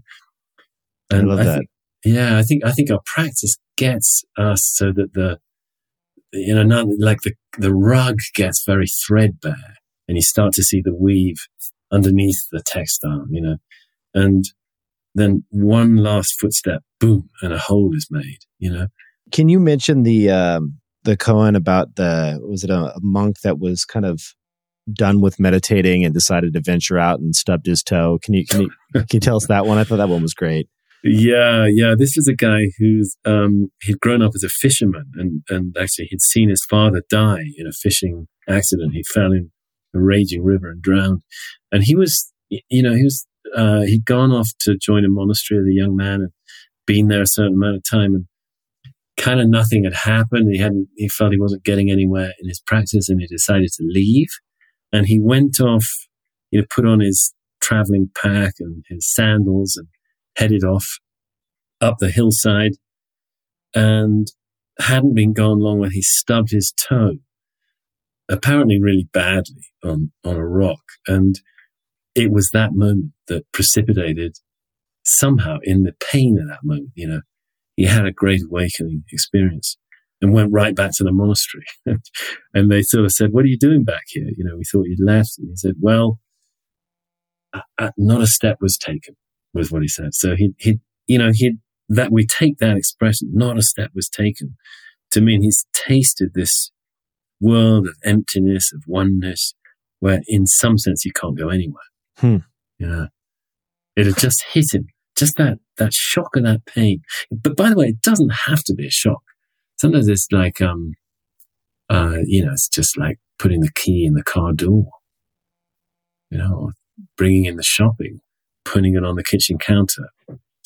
And I love
I
that.
Think, yeah, I think I think our practice gets us so that the, you know, not, like the the rug gets very threadbare, and you start to see the weave underneath the textile, you know, and then one last footstep, boom, and a hole is made, you know.
Can you mention the um, the koan about the, was it a, a monk that was kind of done with meditating and decided to venture out and stubbed his toe? Can you can you can you tell us that one? I thought that one was great.
Yeah, yeah. This was a guy who's um, he'd grown up as a fisherman, and and actually he'd seen his father die in a fishing accident. He fell in a raging river and drowned, and he was, you know, he was uh, he'd gone off to join a monastery as a young man and been there a certain amount of time, and kind of nothing had happened. He hadn't. He felt he wasn't getting anywhere in his practice, and he decided to leave. And he went off, you know, put on his traveling pack and his sandals and headed off up the hillside, and hadn't been gone long when he stubbed his toe, apparently really badly on, on a rock. And it was that moment that precipitated somehow in the pain of that moment, you know, he had a great awakening experience and went right back to the monastery. And they sort of said, "What are you doing back here? You know, we thought you'd left." And he said, "Well, I, I, not a step was taken," was what he said. So he, he, you know, he, that we take that expression, "not a step was taken," to mean he's tasted this world of emptiness, of oneness, where in some sense you can't go anywhere.
Hmm.
You know, it had just hit him, just that, that shock of that pain. But by the way, it doesn't have to be a shock. Sometimes it's like, um, uh, you know, it's just like putting the key in the car door, you know, or bringing in the shopping, putting it on the kitchen counter,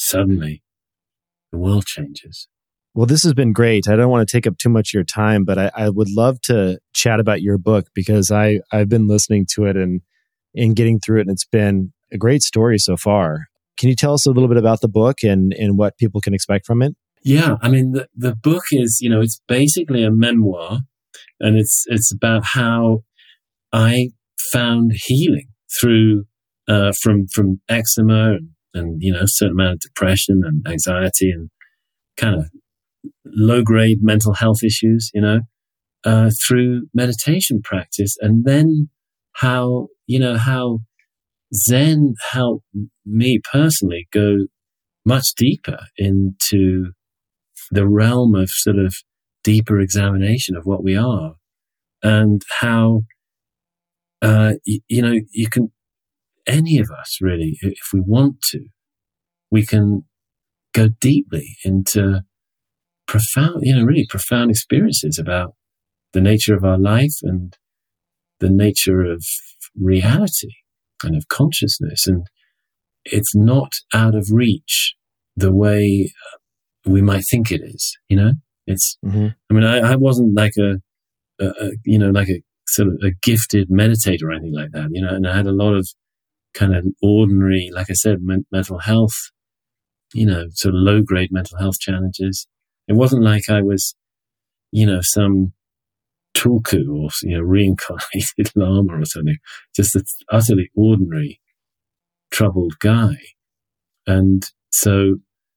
suddenly the world changes.
Well, this has been great. I don't want to take up too much of your time, but I, I would love to chat about your book because I, I've been listening to it and, and getting through it, and it's been a great story so far. Can you tell us a little bit about the book and, and what people can expect from it?
Yeah, I mean, the, the book is, you know, it's basically a memoir, and it's it's about how I found healing through uh, from from eczema and, and you know, a certain amount of depression and anxiety and kind of low grade mental health issues, you know, uh, through meditation practice, and then how you know how Zen helped me personally go much deeper into the realm of sort of deeper examination of what we are, and how, uh, y- you know, you can, any of us really, if we want to, we can go deeply into profound, you know, really profound experiences about the nature of our life and the nature of reality and of consciousness. And it's not out of reach the way we might think it is, you know? It's, mm-hmm. I mean, I, I wasn't like a, a, a, you know, like a sort of a gifted meditator or anything like that, you know, and I had a lot of kind of ordinary, like I said, men- mental health, you know, sort of low grade mental health challenges. It wasn't like I was, you know, some tulku or, you know, reincarnated Lama or something, just an utterly ordinary, troubled guy. And so,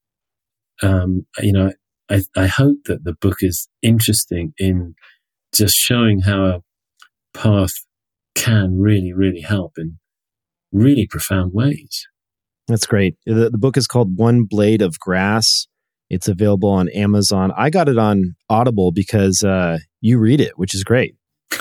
um, you know, I, I hope that the book is interesting in just showing how a path can really, really help in really profound ways.
That's great. The, the book is called One Blade of Grass. It's available on Amazon. I got it on Audible because uh, you read it, which is great.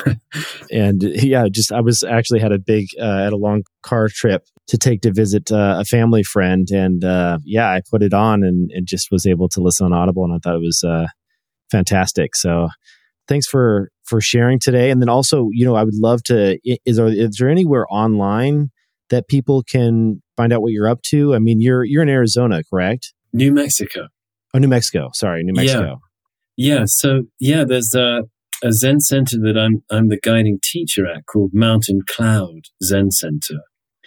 And yeah, just I was actually had a big, uh, had a long car trip to take to visit uh, a family friend. And uh, yeah, I put it on and, and just was able to listen on Audible. And I thought it was uh, fantastic. So thanks for, for sharing today. And then also, you know, I would love to, is there, is there anywhere online that people can find out what you're up to? I mean, you're, you're in Arizona, correct?
New Mexico.
Oh, New Mexico. Sorry, New Mexico.
Yeah. Yeah. So yeah, there's a, a Zen center that I'm I'm the guiding teacher at called Mountain Cloud Zen Center,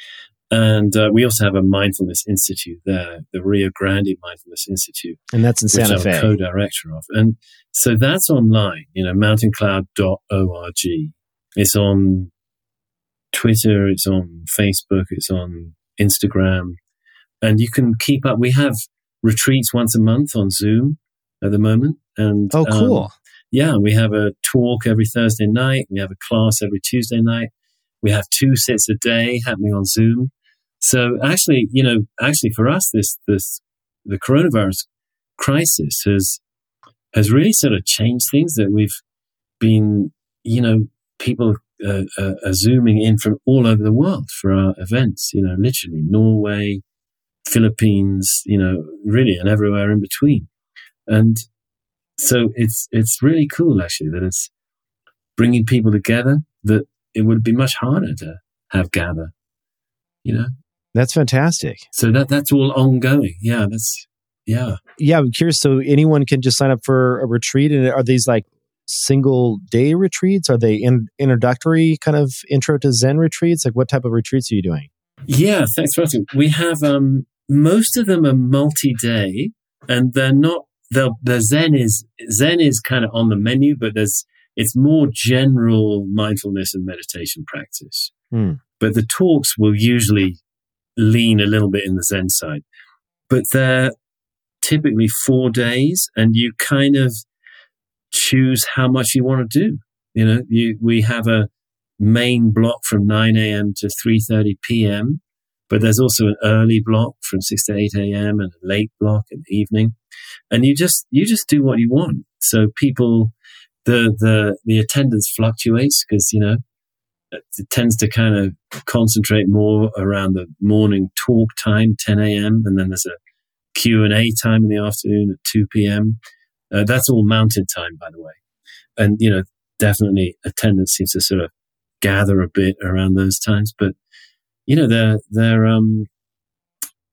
and uh, we also have a mindfulness institute there, the Rio Grande Mindfulness Institute,
and that's in Santa Fe.
I'm co-director of, and so that's online. You know, mountain cloud dot org. It's on Twitter. It's on Facebook. It's on Instagram, and you can keep up. We have retreats once a month on Zoom at the moment. And
oh, cool.
Um, yeah, we have a talk every Thursday night. We have a class every Tuesday night. We have two sets a day happening on Zoom. So actually, you know, actually for us, this, this, the coronavirus crisis has, has really sort of changed things that we've been, you know, people uh, uh, are zooming in from all over the world for our events, you know, literally Norway, Philippines, you know, really, and everywhere in between. And so it's it's really cool, actually, that it's bringing people together that it would be much harder to have gather, you know?
That's fantastic.
So that that's all ongoing. Yeah, that's, yeah.
Yeah, I'm curious. So anyone can just sign up for a retreat? And are these like single day retreats? Are they in, introductory kind of intro to Zen retreats? Like what type of retreats are you doing?
Yeah, thanks for asking. We have, um, most of them are multi-day, and they're not, the, the Zen is, Zen is kind of on the menu, but there's, it's more general mindfulness and meditation practice.
Hmm.
But the talks will usually lean a little bit in the Zen side. But they're typically four days, and you kind of choose how much you want to do. You know, you, we have a main block from nine a.m. to three thirty p.m., but there's also an early block from six to eight a.m. and a late block in the evening. And you just, you just do what you want. So people, the, the, the attendance fluctuates because, you know, it tends to kind of concentrate more around the morning talk time, ten a.m. And then there's a Q and A time in the afternoon at two p.m. Uh, that's all mountain time, by the way. And, you know, definitely attendance seems to sort of gather a bit around those times. But, you know, they're, they're, um,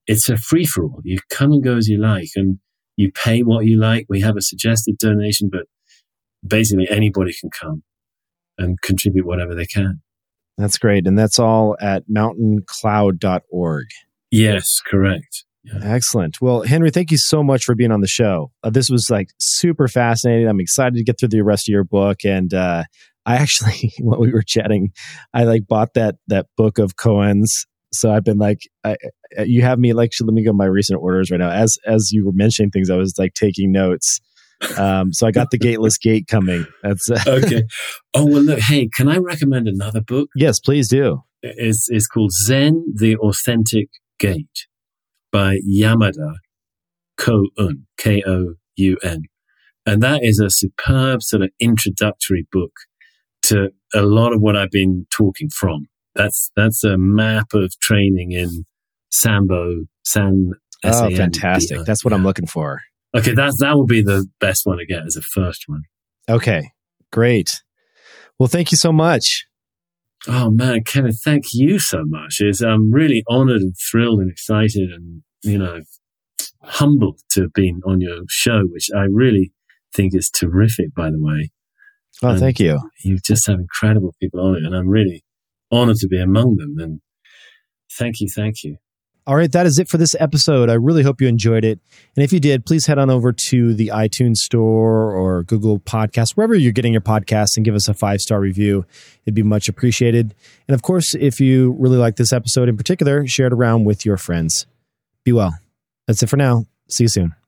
it's a free-for-all. You come and go as you like, and you pay what you like. We have a suggested donation, but basically anybody can come and contribute whatever they can.
That's great. And that's all at mountain cloud dot org.
Yes, correct. Yeah.
Excellent. Well, Henry, thank you so much for being on the show. Uh, this was like super fascinating. I'm excited to get through the rest of your book. And uh, I actually, when we were chatting, I like bought that that book of Cohen's. So I've been like, I, you have me like, let me go to my recent orders right now. As as you were mentioning things, I was like taking notes. Um, so I got the Gateless Gate coming. That's uh,
okay. Oh, well, look, hey, can I recommend another book?
Yes, please do.
It's, it's called Zen, the Authentic Gate by Yamada Ko-un, K O U N. And that is a superb sort of introductory book to a lot of what I've been talking from. That's that's a map of training in Sambo, San.
Oh, fantastic. That's what yeah. I'm looking for.
Okay, that's, that will be the best one to get as a first one.
Okay, great. Well, thank you so much.
Oh, man, Kevin, thank you so much. It's, I'm really honored and thrilled and excited and, you know, humbled to have been on your show, which I really think is terrific, by the way.
Oh, and thank you.
You just have incredible people on it, and I'm really honored to be among them. And thank you, thank you.
All right, that is it for this episode. I really hope you enjoyed it. And if you did, please head on over to the iTunes Store or Google Podcasts, wherever you're getting your podcasts, and give us a five-star review. It'd be much appreciated. And of course, if you really like this episode in particular, share it around with your friends. Be well. That's it for now. See you soon.